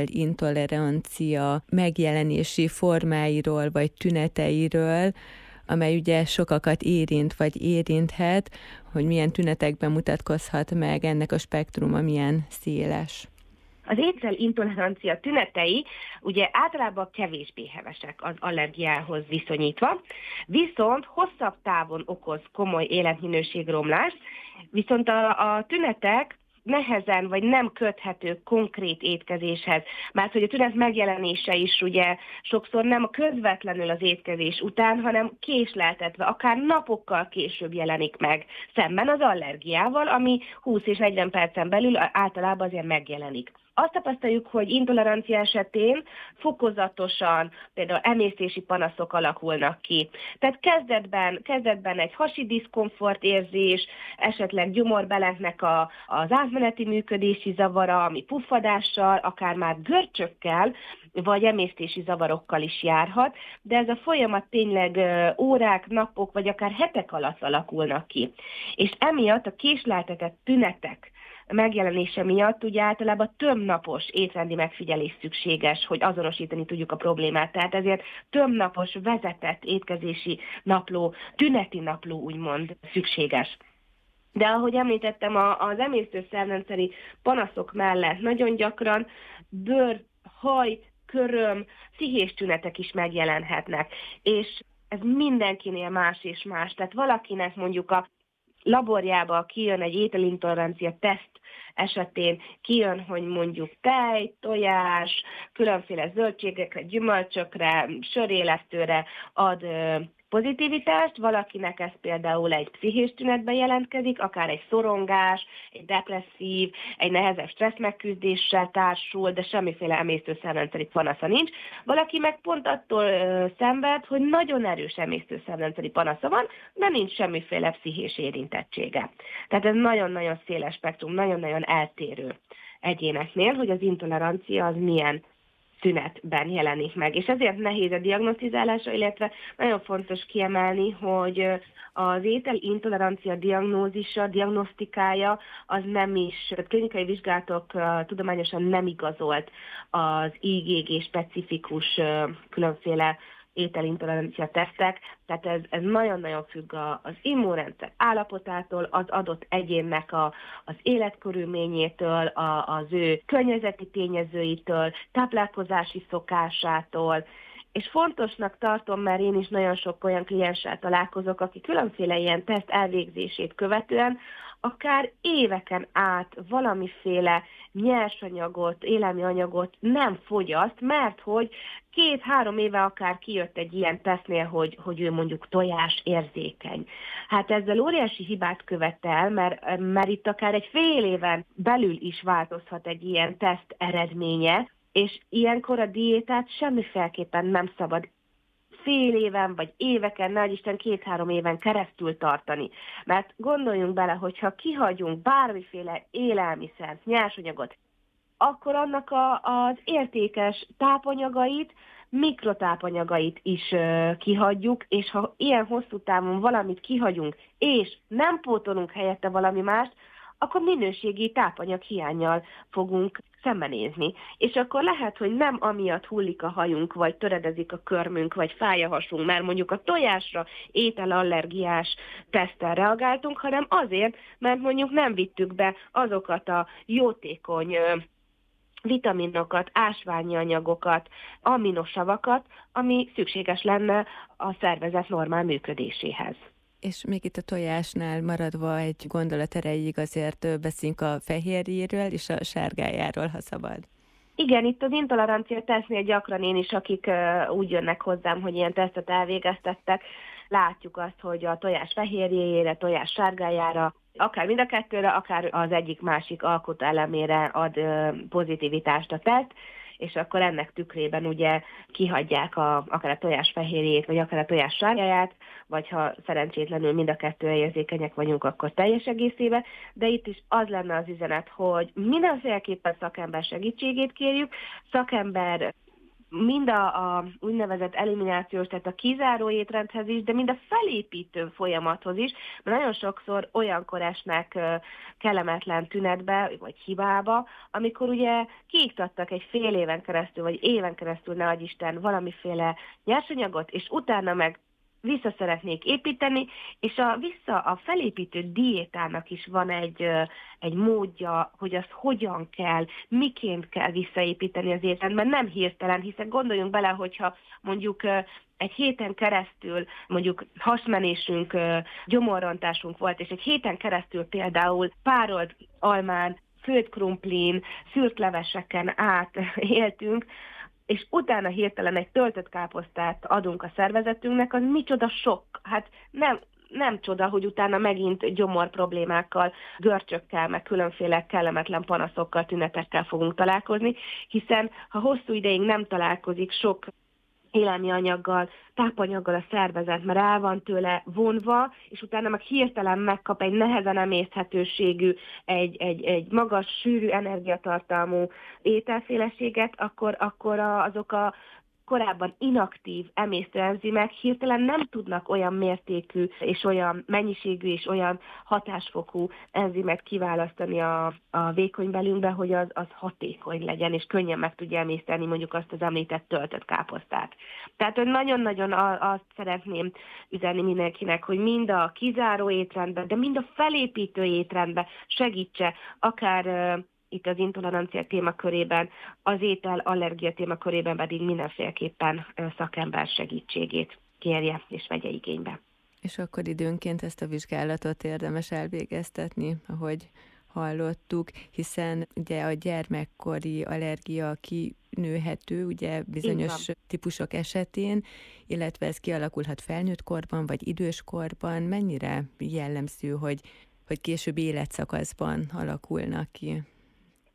ételintolerancia megjelenési formáiról vagy tüneteiről, amely ugye sokakat érint vagy érinthet, hogy milyen tünetekben mutatkozhat meg, ennek a spektruma milyen széles. Az ételintolerancia tünetei ugye általában kevésbé hevesek az allergiához viszonyítva, viszont hosszabb távon okoz komoly életminőségromlást, viszont a, a tünetek nehezen vagy nem köthető konkrét étkezéshez, mert hogy a tünet megjelenése is ugye sokszor nem közvetlenül az étkezés után, hanem késleltetve, akár napokkal később jelenik meg, szemben az allergiával, ami húsz és negyven percen belül általában azért megjelenik. Azt tapasztaljuk, hogy intolerancia esetén fokozatosan például emésztési panaszok alakulnak ki. Tehát kezdetben, kezdetben egy hasi diszkomfort érzés, esetleg gyomorbeleknek a, az átmeneti működési zavara, ami puffadással, akár már görcsökkel, vagy emésztési zavarokkal is járhat, de ez a folyamat tényleg órák, napok, vagy akár hetek alatt alakulnak ki. És emiatt a késleltetett tünetek megjelenése miatt ugye általában több napos étrendi megfigyelés szükséges, hogy azonosítani tudjuk a problémát. Tehát ezért több napos vezetett étkezési napló, tüneti napló úgymond szükséges. De ahogy említettem, az emésztőszervrendszeri panaszok mellett nagyon gyakran bőr, haj, köröm, pszichés tünetek is megjelenhetnek. És ez mindenkinél más és más. Tehát valakinek mondjuk a laborjába kijön egy ételintolerancia teszt esetén, kijön, hogy mondjuk tej, tojás, különféle zöldségekre, gyümölcsökre, sörélesztőre ad pozitivitást, valakinek ez például egy pszichés tünetben jelentkezik, akár egy szorongás, egy depresszív, egy nehezebb stressz megküzdéssel társul, de semmiféle emésztőszervrendszeri panasza nincs. Valaki meg pont attól ö, szenved, hogy nagyon erős emésztőszervrendszeri panasza van, de nincs semmiféle pszichés érintettsége. Tehát ez nagyon-nagyon széles spektrum, nagyon-nagyon eltérő egyéneknél, hogy az intolerancia az milyen szünetben jelenik meg. És ezért nehéz a diagnosztizálása, illetve nagyon fontos kiemelni, hogy az ételintolerancia diagnózisa, diagnosztikája az nem is, tehát klinikai vizsgálatok tudományosan nem igazolt az I G G specifikus különféle ételintolerancia tesztek, tehát ez, ez nagyon-nagyon függ az immunrendszer állapotától, az adott egyénnek a, az életkörülményétől, a, az ő környezeti tényezőitől, táplálkozási szokásától, és fontosnak tartom, mert én is nagyon sok olyan klienssel találkozok, aki különféle ilyen teszt elvégzését követően akár éveken át valamiféle nyersanyagot, élelmi anyagot nem fogyaszt, mert hogy két-három éve akár kijött egy ilyen tesztnél, hogy, hogy ő mondjuk tojás érzékeny. Hát ezzel óriási hibát követel, mert, mert itt akár egy fél éven belül is változhat egy ilyen teszt eredménye, és ilyenkor a diétát semmiféleképpen nem szabad fél éven, vagy éveken, nehogy Isten két-három éven keresztül tartani. Mert gondoljunk bele, hogyha kihagyunk bármiféle élelmiszert, nyersanyagot, akkor annak a, az értékes tápanyagait, mikrotápanyagait is uh, kihagyjuk, és ha ilyen hosszú távon valamit kihagyunk, és nem pótolunk helyette valami mást, akkor minőségi tápanyag hiánnyal fogunk szembenézni. És akkor lehet, hogy nem amiatt hullik a hajunk, vagy töredezik a körmünk, vagy fáj a hasunk, mert mondjuk a tojásra ételallergiás teszttel reagáltunk, hanem azért, mert mondjuk nem vittük be azokat a jótékony vitaminokat, ásványi anyagokat, aminosavakat, ami szükséges lenne a szervezet normál működéséhez. És még itt a tojásnál maradva egy gondolat erejéig azért beszélünk a fehérjéről és a sárgájáról, ha szabad. Igen, itt az intolerancia tesztnél gyakran én is, akik uh, úgy jönnek hozzám, hogy ilyen tesztet elvégeztettek, látjuk azt, hogy a tojás fehérjéjére, tojás sárgájára, akár mind a kettőre, akár az egyik-másik alkotóelemére ad uh, pozitivitást a teszt, és akkor ennek tükrében ugye kihagyják a, akár a tojás fehérjét, vagy akár a tojás sárgáját, vagy ha szerencsétlenül mind a kettőre érzékenyek vagyunk, akkor teljes egészébe, de itt is az lenne az üzenet, hogy mindenféleképpen szakember segítségét kérjük, szakember mind a, a úgynevezett eliminációs, tehát a kizáró étrendhez is, de mind a felépítő folyamathoz is, mert nagyon sokszor olyankor esnek kellemetlen tünetbe, vagy hibába, amikor ugye kiiktattak egy fél éven keresztül, vagy éven keresztül, ne adj Isten, valamiféle nyersanyagot, és utána meg vissza szeretnék építeni, és a vissza a felépítő diétának is van egy, egy módja, hogy azt hogyan kell, miként kell visszaépíteni az étrendben, nem hirtelen, hiszen gondoljunk bele, hogyha mondjuk egy héten keresztül mondjuk hasmenésünk, gyomorrontásunk volt, és egy héten keresztül például párolt almán, főtt krumplin, szűrt leveseken át éltünk, és utána hirtelen egy töltött káposztát adunk a szervezetünknek, az micsoda sok. Hát nem, nem csoda, hogy utána megint gyomor problémákkal, görcsökkel, meg különféle kellemetlen panaszokkal, tünetekkel fogunk találkozni, hiszen ha hosszú ideig nem találkozik sok élelmi anyaggal, tápanyaggal a szervezet, mert el van tőle vonva, és utána meg hirtelen megkap egy nehezen emészthetőségű, egy, egy, egy magas, sűrű energiatartalmú ételféleséget, akkor, akkor azok a korábban inaktív emésztőenzimek hirtelen nem tudnak olyan mértékű és olyan mennyiségű és olyan hatásfokú enzimet kiválasztani a, a vékonybelünkbe, hogy az, az hatékony legyen, és könnyen meg tudja emészteni mondjuk azt az említett töltött káposztát. Tehát hogy nagyon-nagyon azt szeretném üzenni mindenkinek, hogy mind a kizáró étrendben, de mind a felépítő étrendben segítse akár itt az intolerancia témakörében, az étel allergia témakörében pedig mindenféleképpen szakember segítségét kérje és vegye igénybe. És akkor időnként ezt a vizsgálatot érdemes elvégeztetni, ahogy hallottuk, hiszen ugye a gyermekkori allergia kinőhető, ugye bizonyos típusok esetén, illetve ez kialakulhat felnőtt korban vagy időskorban. Mennyire jellemző, hogy, hogy később életszakaszban alakulnak ki?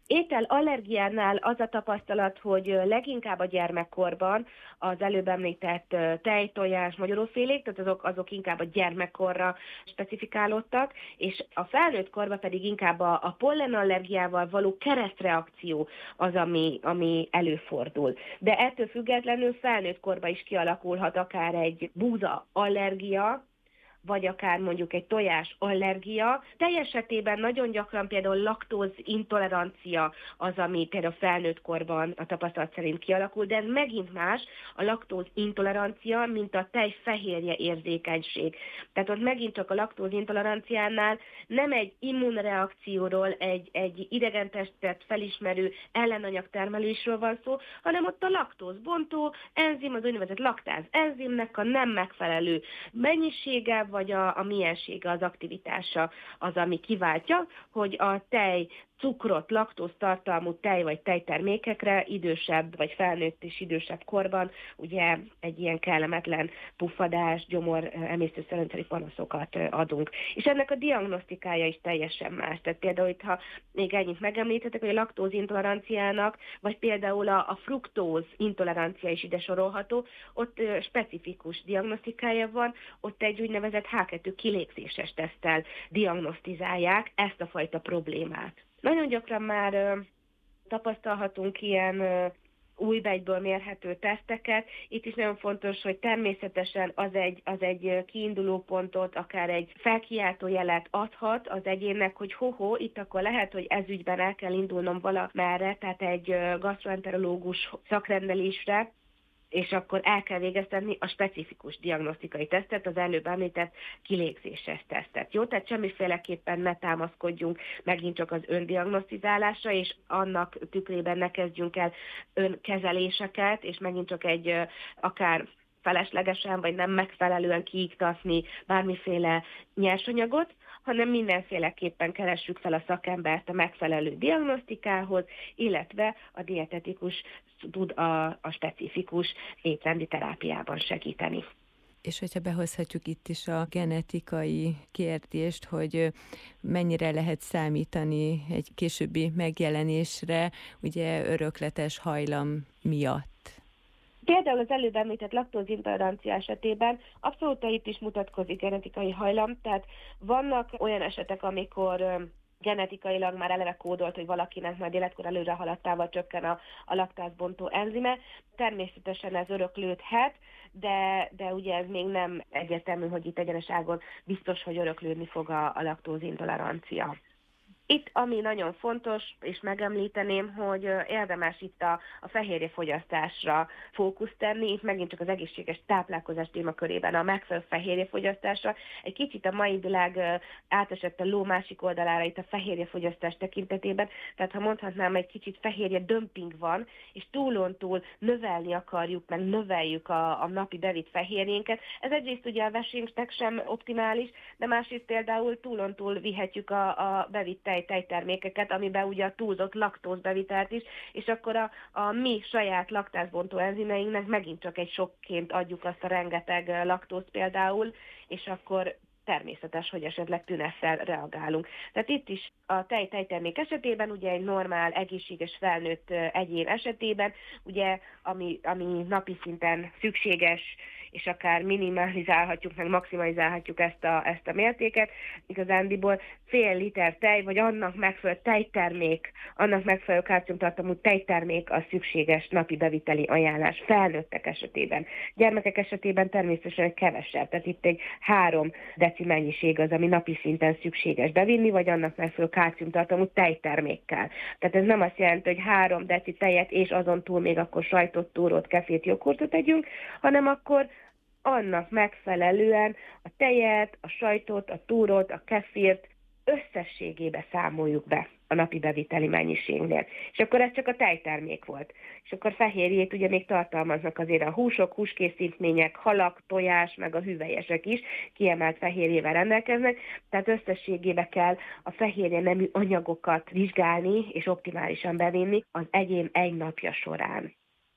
Ételallergiánál az a tapasztalat, hogy leginkább a gyermekkorban az előbb említett tej, tojás, magyarófélék, tehát azok, azok inkább a gyermekkorra specifikálódtak, és a felnőtt korban pedig inkább a, a pollenallergiával való keresztreakció az, ami, ami előfordul. De ettől függetlenül felnőtt korban is kialakulhat akár egy búza allergia, vagy akár mondjuk egy tojás allergia. Tej esetében nagyon gyakran például laktóz intolerancia az, ami például felnőtt korban a tapasztalat szerint kialakul, de ez megint más a laktóz intolerancia, mint a tej fehérje érzékenység. Tehát ott megint csak a laktóz intoleranciánál nem egy immunreakcióról, egy, egy idegentestet felismerő ellenanyag termelésről van szó, hanem ott a laktózbontó enzim, az úgynevezett laktáz enzimnek a nem megfelelő mennyisége, vagy a, a miensége, az aktivitása az, ami kiváltja, hogy a tej cukrot, laktóztartalmú tej vagy tejtermékekre idősebb vagy felnőtt és idősebb korban ugye egy ilyen kellemetlen puffadás, gyomor, emésztőszerrendszeri panaszokat adunk. És ennek a diagnosztikája is teljesen más. Tehát például itt, ha még ennyit megemlíthetek, hogy a laktóz intoleranciának, vagy például a, a fruktóz intolerancia is ide sorolható, ott specifikus diagnosztikája van, ott egy úgynevezett há kettő kilégzéses teszttel diagnosztizálják ezt a fajta problémát. Nagyon gyakran már ö, tapasztalhatunk ilyen ö, új begyből mérhető teszteket. Itt is nagyon fontos, hogy természetesen az egy, az egy kiinduló pontot, akár egy felkiáltó jelet adhat az egyénnek, hogy ho-ho, itt akkor lehet, hogy ez ügyben el kell indulnom valamerre, tehát egy gastroenterológus szakrendelésre, és akkor el kell végeztetni a specifikus diagnosztikai tesztet, az előbb említett kilégzéses tesztet. Jó, tehát semmiféleképpen ne támaszkodjunk megint csak az öndiagnosztizálásra, és annak tükrében ne kezdjünk el önkezeléseket, és megint csak egy akár feleslegesen, vagy nem megfelelően kiiktatni bármiféle nyersanyagot, hanem mindenféleképpen keressük fel a szakembert a megfelelő diagnosztikához, illetve a dietetikus tud a, a specifikus étrendi terápiában segíteni. És hogyha behozhatjuk itt is a genetikai kérdést, hogy mennyire lehet számítani egy későbbi megjelenésre, ugye örökletes hajlam miatt. Például az előbb említett laktózintolerancia esetében abszolút itt is mutatkozik genetikai hajlam, tehát vannak olyan esetek, amikor genetikailag már eleve kódolt, hogy valakinek majd életkor előre haladtával csökken a, a laktázbontó enzime. Természetesen ez öröklődhet, de, de ugye ez még nem egyértelmű, hogy itt egyeneságon biztos, hogy öröklődni fog a, a laktózintolerancia. Itt, ami nagyon fontos, és megemlíteném, hogy érdemes itt a, a fehérjefogyasztásra fókuszt tenni, itt megint csak az egészséges táplálkozás témakörében a megfelelő fehérjefogyasztásra. Egy kicsit a mai világ átesett a ló másik oldalára itt a fehérjefogyasztás tekintetében, tehát ha mondhatnám, egy kicsit fehérje dömping van, és túlontúl növelni akarjuk, meg növeljük a, a napi bevitt fehérjénket. Ez egyrészt ugye a vesénknek sem optimális, de másrészt például túlontúl vihetjük a, a bevitt tej, tejtermékeket, amiben ugye a túlzott laktózbevitelt is, és akkor a, a mi saját laktázbontó enzimeinknek megint csak egy sokként adjuk azt a rengeteg laktózt például, és akkor természetes, hogy esetleg tünettel reagálunk. Tehát itt is a tej-tejtermék esetében, ugye egy normál, egészséges felnőtt egyén esetében, ugye ami, ami napi szinten szükséges, és akár minimalizálhatjuk, meg maximalizálhatjuk ezt a, ezt a mértéket. Igazándiból fél liter tej, vagy annak megfelelő tejtermék, annak megfelelő kálciumtartalmú tejtermék a szükséges napi beviteli ajánlás felnőttek esetében. Gyermekek esetében természetesen kevesebb, tehát itt egy három deci mennyiség az, ami napi szinten szükséges bevinni, vagy annak megfelelő kálciumtartalmú tejtermékkel. Tehát ez nem azt jelenti, hogy három deci tejet, és azon túl még akkor sajtot, túrót, kefét, joghurtot tegyünk, hanem akkor annak megfelelően a tejet, a sajtot, a túrót, a kefírt összességébe számoljuk be a napi beviteli mennyiségnél. És akkor ez csak a tejtermék volt. És akkor fehérjét ugye még tartalmaznak azért a húsok, húskészítmények, halak, tojás, meg a hüvelyesek is kiemelt fehérjével rendelkeznek, tehát összességébe kell a fehérje nemű anyagokat vizsgálni és optimálisan bevinni az egyén egy napja során.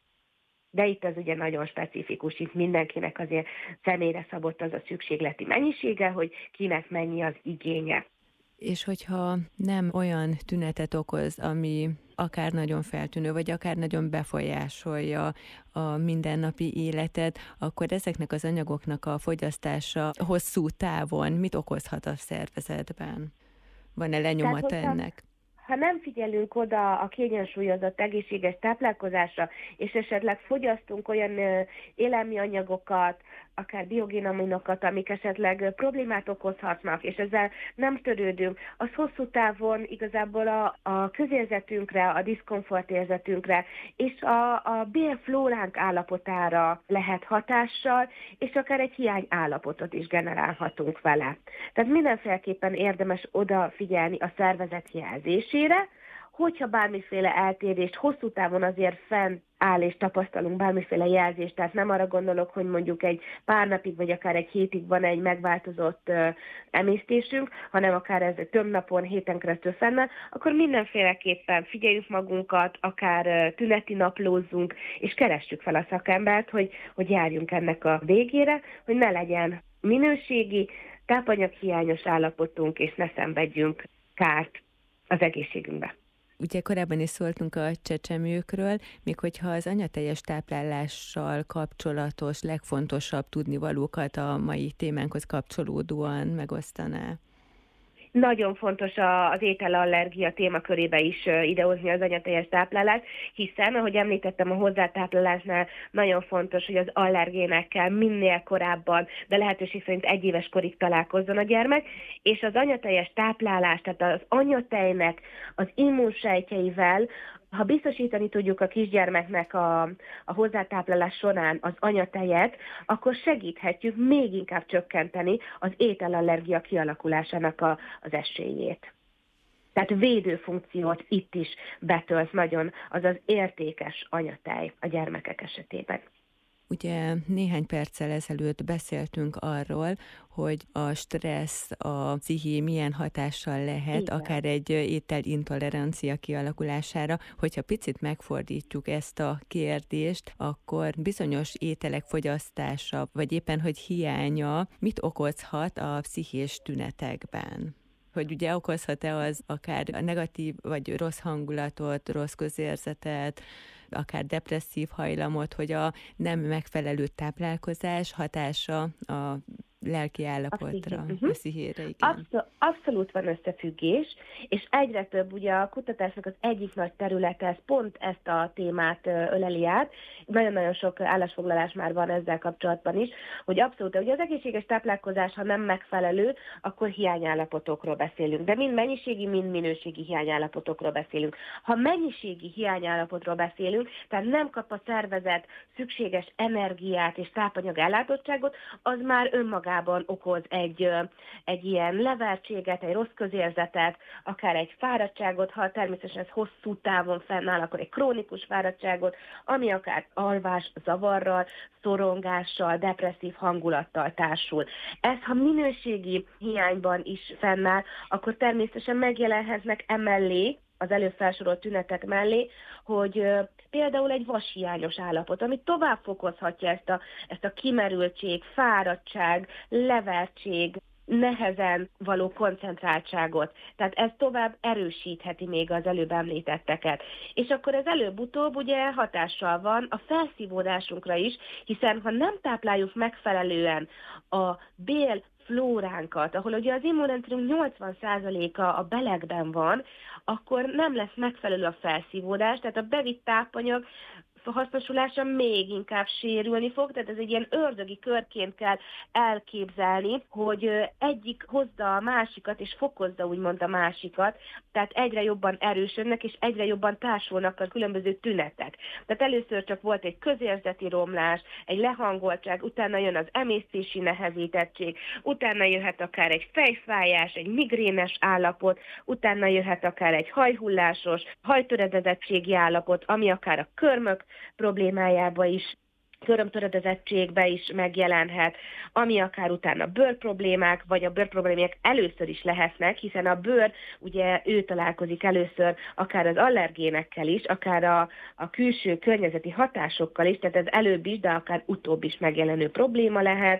De itt az ugye nagyon specifikus, itt mindenkinek azért személyre szabott az a szükségleti mennyisége, hogy kinek mennyi az igénye. És hogyha nem olyan tünetet okoz, ami akár nagyon feltűnő, vagy akár nagyon befolyásolja a mindennapi életet, akkor ezeknek az anyagoknak a fogyasztása hosszú távon mit okozhat a szervezetben? Van-e lenyomata Tehát, ennek? Ha nem figyelünk oda a kiegyensúlyozott egészséges táplálkozásra, és esetleg fogyasztunk olyan élelmi anyagokat, akár biogénaminokat, amik esetleg problémát okozhatnak, és ezzel nem törődünk, az hosszú távon igazából a, a közérzetünkre, a diszkomfortérzetünkre és a, a bélflóránk állapotára lehet hatással, és akár egy hiány állapotot is generálhatunk vele. Tehát mindenféleképpen érdemes odafigyelni a szervezet jelzésére, hogyha bármiféle eltérést hosszú távon azért fenn áll és tapasztalunk bármiféle jelzést, tehát nem arra gondolok, hogy mondjuk egy pár napig vagy akár egy hétig van egy megváltozott uh, emésztésünk, hanem akár ez több napon, héten keresztül fennáll, akkor mindenféleképpen figyeljük magunkat, akár uh, tüneti naplózzunk, és keressük fel a szakembert, hogy, hogy járjunk ennek a végére, hogy ne legyen minőségi, tápanyaghiányos állapotunk, és ne szenvedjünk kárt az egészségünkbe. Ugye korábban is szóltunk a csecsemőkről, még hogyha az anyateljes táplálással kapcsolatos legfontosabb tudnivalókat a mai témánkhoz kapcsolódóan megosztaná. Nagyon fontos az ételallergia témakörébe is idehozni az anyateljes táplálást, hiszen, ahogy említettem, a hozzátáplálásnál nagyon fontos, hogy az allergénekkel minél korábban, de lehetőség szerint egy éves korig találkozzon a gyermek, és az anyateljes táplálás, tehát az anyatejnek az immunsejtjeivel, ha biztosítani tudjuk a kisgyermeknek a, a hozzátáplálás során az anyatejet, akkor segíthetjük még inkább csökkenteni az ételallergia kialakulásának a, az esélyét. Tehát védőfunkciót itt is betölt nagyon az az értékes anyatej a gyermekek esetében. Ugye néhány perccel ezelőtt beszéltünk arról, hogy a stressz, a psziché milyen hatással lehet, igen, akár egy ételintolerancia kialakulására. Hogyha picit megfordítjuk ezt a kérdést, akkor bizonyos ételek fogyasztása, vagy éppen hogy hiánya mit okozhat a pszichés tünetekben? Hogy ugye okozhat-e az akár negatív vagy rossz hangulatot, rossz közérzetet, akár depresszív hajlamot, hogy a nem megfelelő táplálkozás hatása a lelki állapotra, a, uh-huh. a pszichére, igen. Abszol- abszolút van összefüggés, és egyre több, ugye a kutatásnak az egyik nagy területe, ez pont ezt a témát öleli át. Nagyon-nagyon sok állásfoglalás már van ezzel kapcsolatban is, hogy abszolút, ugye az egészséges táplálkozás, ha nem megfelelő, akkor hiányállapotokról beszélünk. De mind mennyiségi, mind minőségi hiányállapotokról beszélünk. Ha mennyiségi hiányállapotról beszélünk, tehát nem kap a szervezet szükséges energiát és tápanyag ellátottságot, az már önmagában okoz egy, egy ilyen levertséget, egy rossz közérzetet, akár egy fáradtságot, ha természetesen ez hosszú távon fennáll, akkor egy krónikus fáradtságot, ami akár alvás zavarral, szorongással, depresszív hangulattal társul. Ez, ha minőségi hiányban is fennáll, akkor természetesen megjelenhetnek emellé, az előbb felsorolt tünetek mellé, hogy például egy vashiányos állapot, ami tovább fokozhatja ezt a, ezt a kimerültség, fáradtság, levertség, nehezen való koncentráltságot. Tehát ez tovább erősítheti még az előbb említetteket. És akkor ez előbb-utóbb ugye hatással van a felszívódásunkra is, hiszen ha nem tápláljuk megfelelően a bél flóránkat, ahol ugye az immunrendszerünk nyolcvan százaléka a belegben van, akkor nem lesz megfelelő a felszívódás, tehát a bevitt tápanyag hasznosulása még inkább sérülni fog, tehát ez egy ilyen ördögi körként kell elképzelni, hogy egyik hozza a másikat, és fokozza úgymond a másikat, tehát egyre jobban erősödnek, és egyre jobban társulnak a különböző tünetek. Tehát először csak volt egy közérzeti romlás, egy lehangoltság, utána jön az emésztési nehezítettség, utána jöhet akár egy fejfájás, egy migrénes állapot, utána jöhet akár egy hajhullásos, hajtöredezettségi állapot, ami akár a körmök problémájába is, körömtöredezettségbe is megjelenhet, ami akár utána bőrproblémák, vagy a bőrproblémák először is lehetnek, hiszen a bőr, ugye ő találkozik először akár az allergénekkel is, akár a, a külső környezeti hatásokkal is, tehát ez előbb is, de akár utóbb is megjelenő probléma lehet,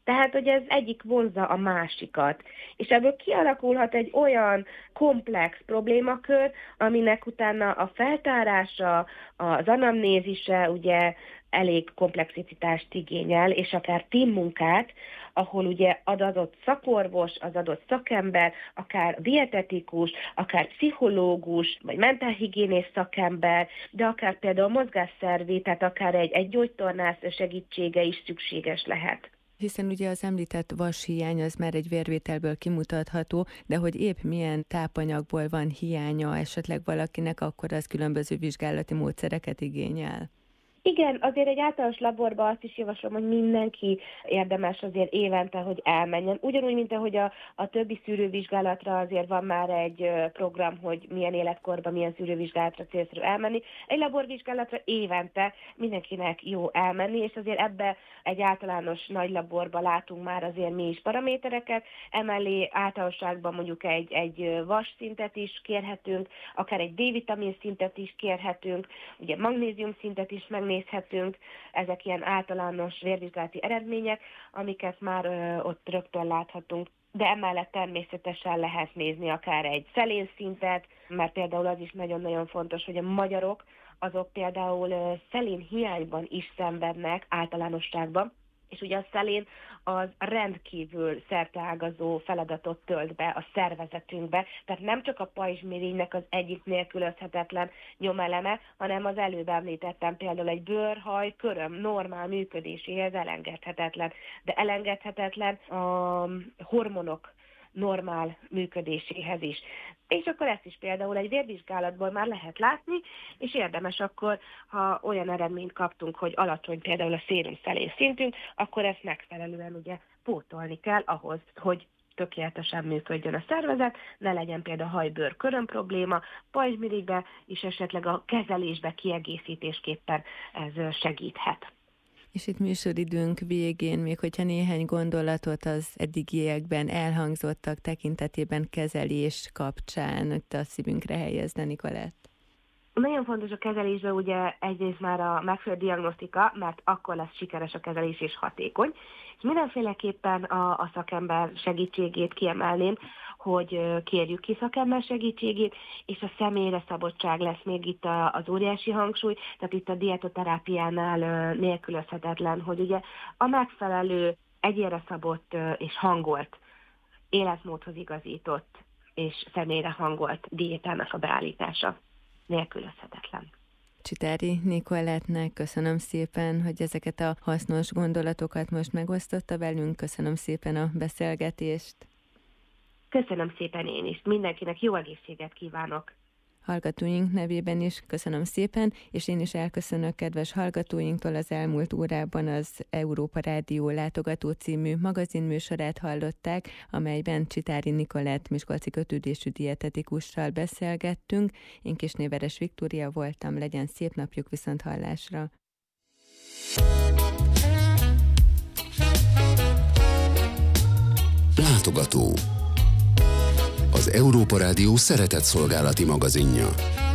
Tehát, hogy ez egyik vonzza a másikat. És ebből kialakulhat egy olyan komplex problémakör, aminek utána a feltárása, az anamnézise ugye elég komplexitást igényel, és akár teammunkát, ahol ugye az adott szakorvos, az adott szakember, akár dietetikus, akár pszichológus, vagy mentálhigiénész szakember, de akár például mozgásszervi, tehát akár egy, egy gyógytornász segítsége is szükséges lehet. Hiszen ugye az említett vashiány az már egy vérvételből kimutatható, de hogy épp milyen tápanyagból van hiánya esetleg valakinek, akkor az különböző vizsgálati módszereket igényel. Igen, azért egy általános laborba azt is javaslom, hogy mindenki érdemes azért évente, hogy elmenjen. Ugyanúgy, mint ahogy a, a többi szűrővizsgálatra azért van már egy program, hogy milyen életkorban, milyen szűrővizsgálatra célszerű elmenni. Egy laborvizsgálatra évente mindenkinek jó elmenni, és azért ebbe egy általános nagy laborba látunk már azért mi is paramétereket. Emellé általánosságban mondjuk egy, egy vas szintet is kérhetünk, akár egy D-vitamin szintet is kérhetünk, ugye magnézium szintet is megnézhetünk, nézhetünk, ezek ilyen általános vérvizsgálati eredmények, amiket már ö, ott rögtön láthatunk. De emellett természetesen lehet nézni akár egy szelénszintet, mert például az is nagyon-nagyon fontos, hogy a magyarok azok például ö, szelén hiányban is szenvednek általánosságban, és ugye a szelén az rendkívül szerteágazó feladatot tölt be a szervezetünkbe, tehát nem csak a pajzsmirigynek az egyik nélkülözhetetlen nyomeleme, hanem az előbb említettem például egy bőrhaj köröm normál működéséhez elengedhetetlen, de elengedhetetlen a hormonok normál működéséhez is. És akkor ezt is például egy vérvizsgálatból már lehet látni, és érdemes akkor, ha olyan eredményt kaptunk, hogy alacsony például a szérumszelén szintünk, akkor ezt megfelelően ugye pótolni kell ahhoz, hogy tökéletesen működjön a szervezet, ne legyen például hajbőr köröm probléma, pajzsmirigybe, és esetleg a kezelésbe kiegészítésképpen ez segíthet. És itt műsoridőnk végén, még hogyha néhány gondolatot az eddigiekben elhangzottak tekintetében kezelés kapcsán, itt a szívünkre helyezne, Nikolett. Nagyon fontos a kezelésben ugye egyrészt már a megfelelő diagnosztika, mert akkor lesz sikeres a kezelés és hatékony. És mindenféleképpen a, a szakember segítségét kiemelném, hogy kérjük ki szakember segítségét, és a személyre szabadság lesz még itt az óriási hangsúly, tehát itt a dietoterápiánál nélkülözhetetlen, hogy ugye a megfelelő, egyénre szabott és hangolt, életmódhoz igazított és személyre hangolt diétának a beállítása nélkülözhetetlen. Csitári Nikolettnek köszönöm szépen, hogy ezeket a hasznos gondolatokat most megosztotta velünk, köszönöm szépen a beszélgetést. Köszönöm szépen én is. Mindenkinek jó egészséget kívánok. Hallgatóink nevében is köszönöm szépen, és én is elköszönök kedves hallgatóinktól. Az elmúlt órában az Európa Rádió Látogató című magazinműsorát hallották, amelyben Csitári Nikolett miskolci kötődésű dietetikussal beszélgettünk. Én Kisnéveres Viktória voltam, legyen szép napjuk, viszont hallásra. Látogató. Az Európa Rádió szeretett szolgálati magazinja.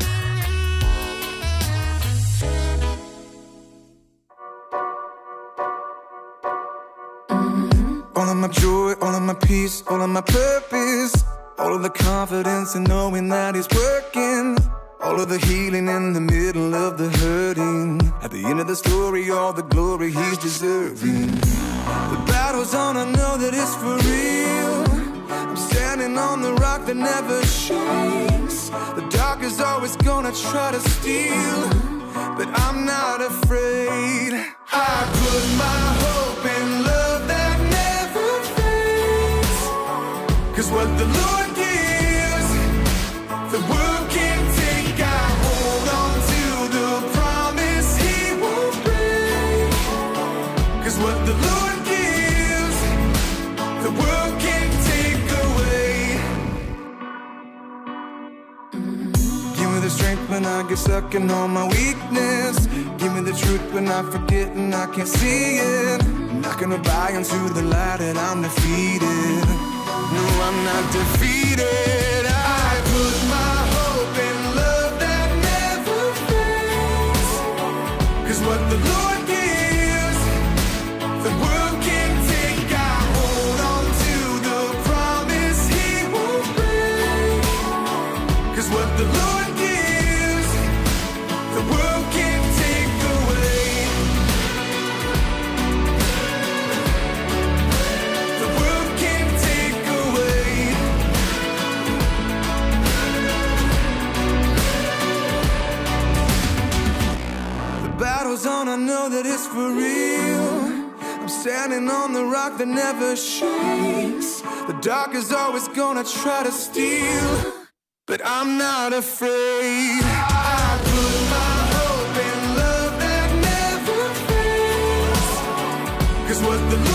All of my joy, all of my peace, all of my purpose, all of the confidence in knowing that He's working, all of the healing in the middle of the hurting. At the end of the story, all the glory He's deserving. The battle's on, I know that it's for real. I'm standing on the rock that never shakes. The dark is always gonna try to steal, but I'm not afraid. I put my hope in love that never fades, 'cause what the Lord gives, the world can't take. I hold on to the promise He won't break, 'cause what the Lord gives, the world can't take away. Give me the strength when I get stuck in all my weakness. Give me the truth when I forget and I can't see it. I'm not gonna buy into the lie that I'm defeated. No, I'm not defeated. I put my hope in love that never fades, 'cause what the Lord gives, the world can't take. 'Cause what the Lord gives, the world can't take away. The world can't take away. The battle's on, I know that it's for real. I'm standing on the rock that never shakes. The dark is always gonna try to steal, but I'm not afraid. I put my hope in love that never fails. 'Cause what the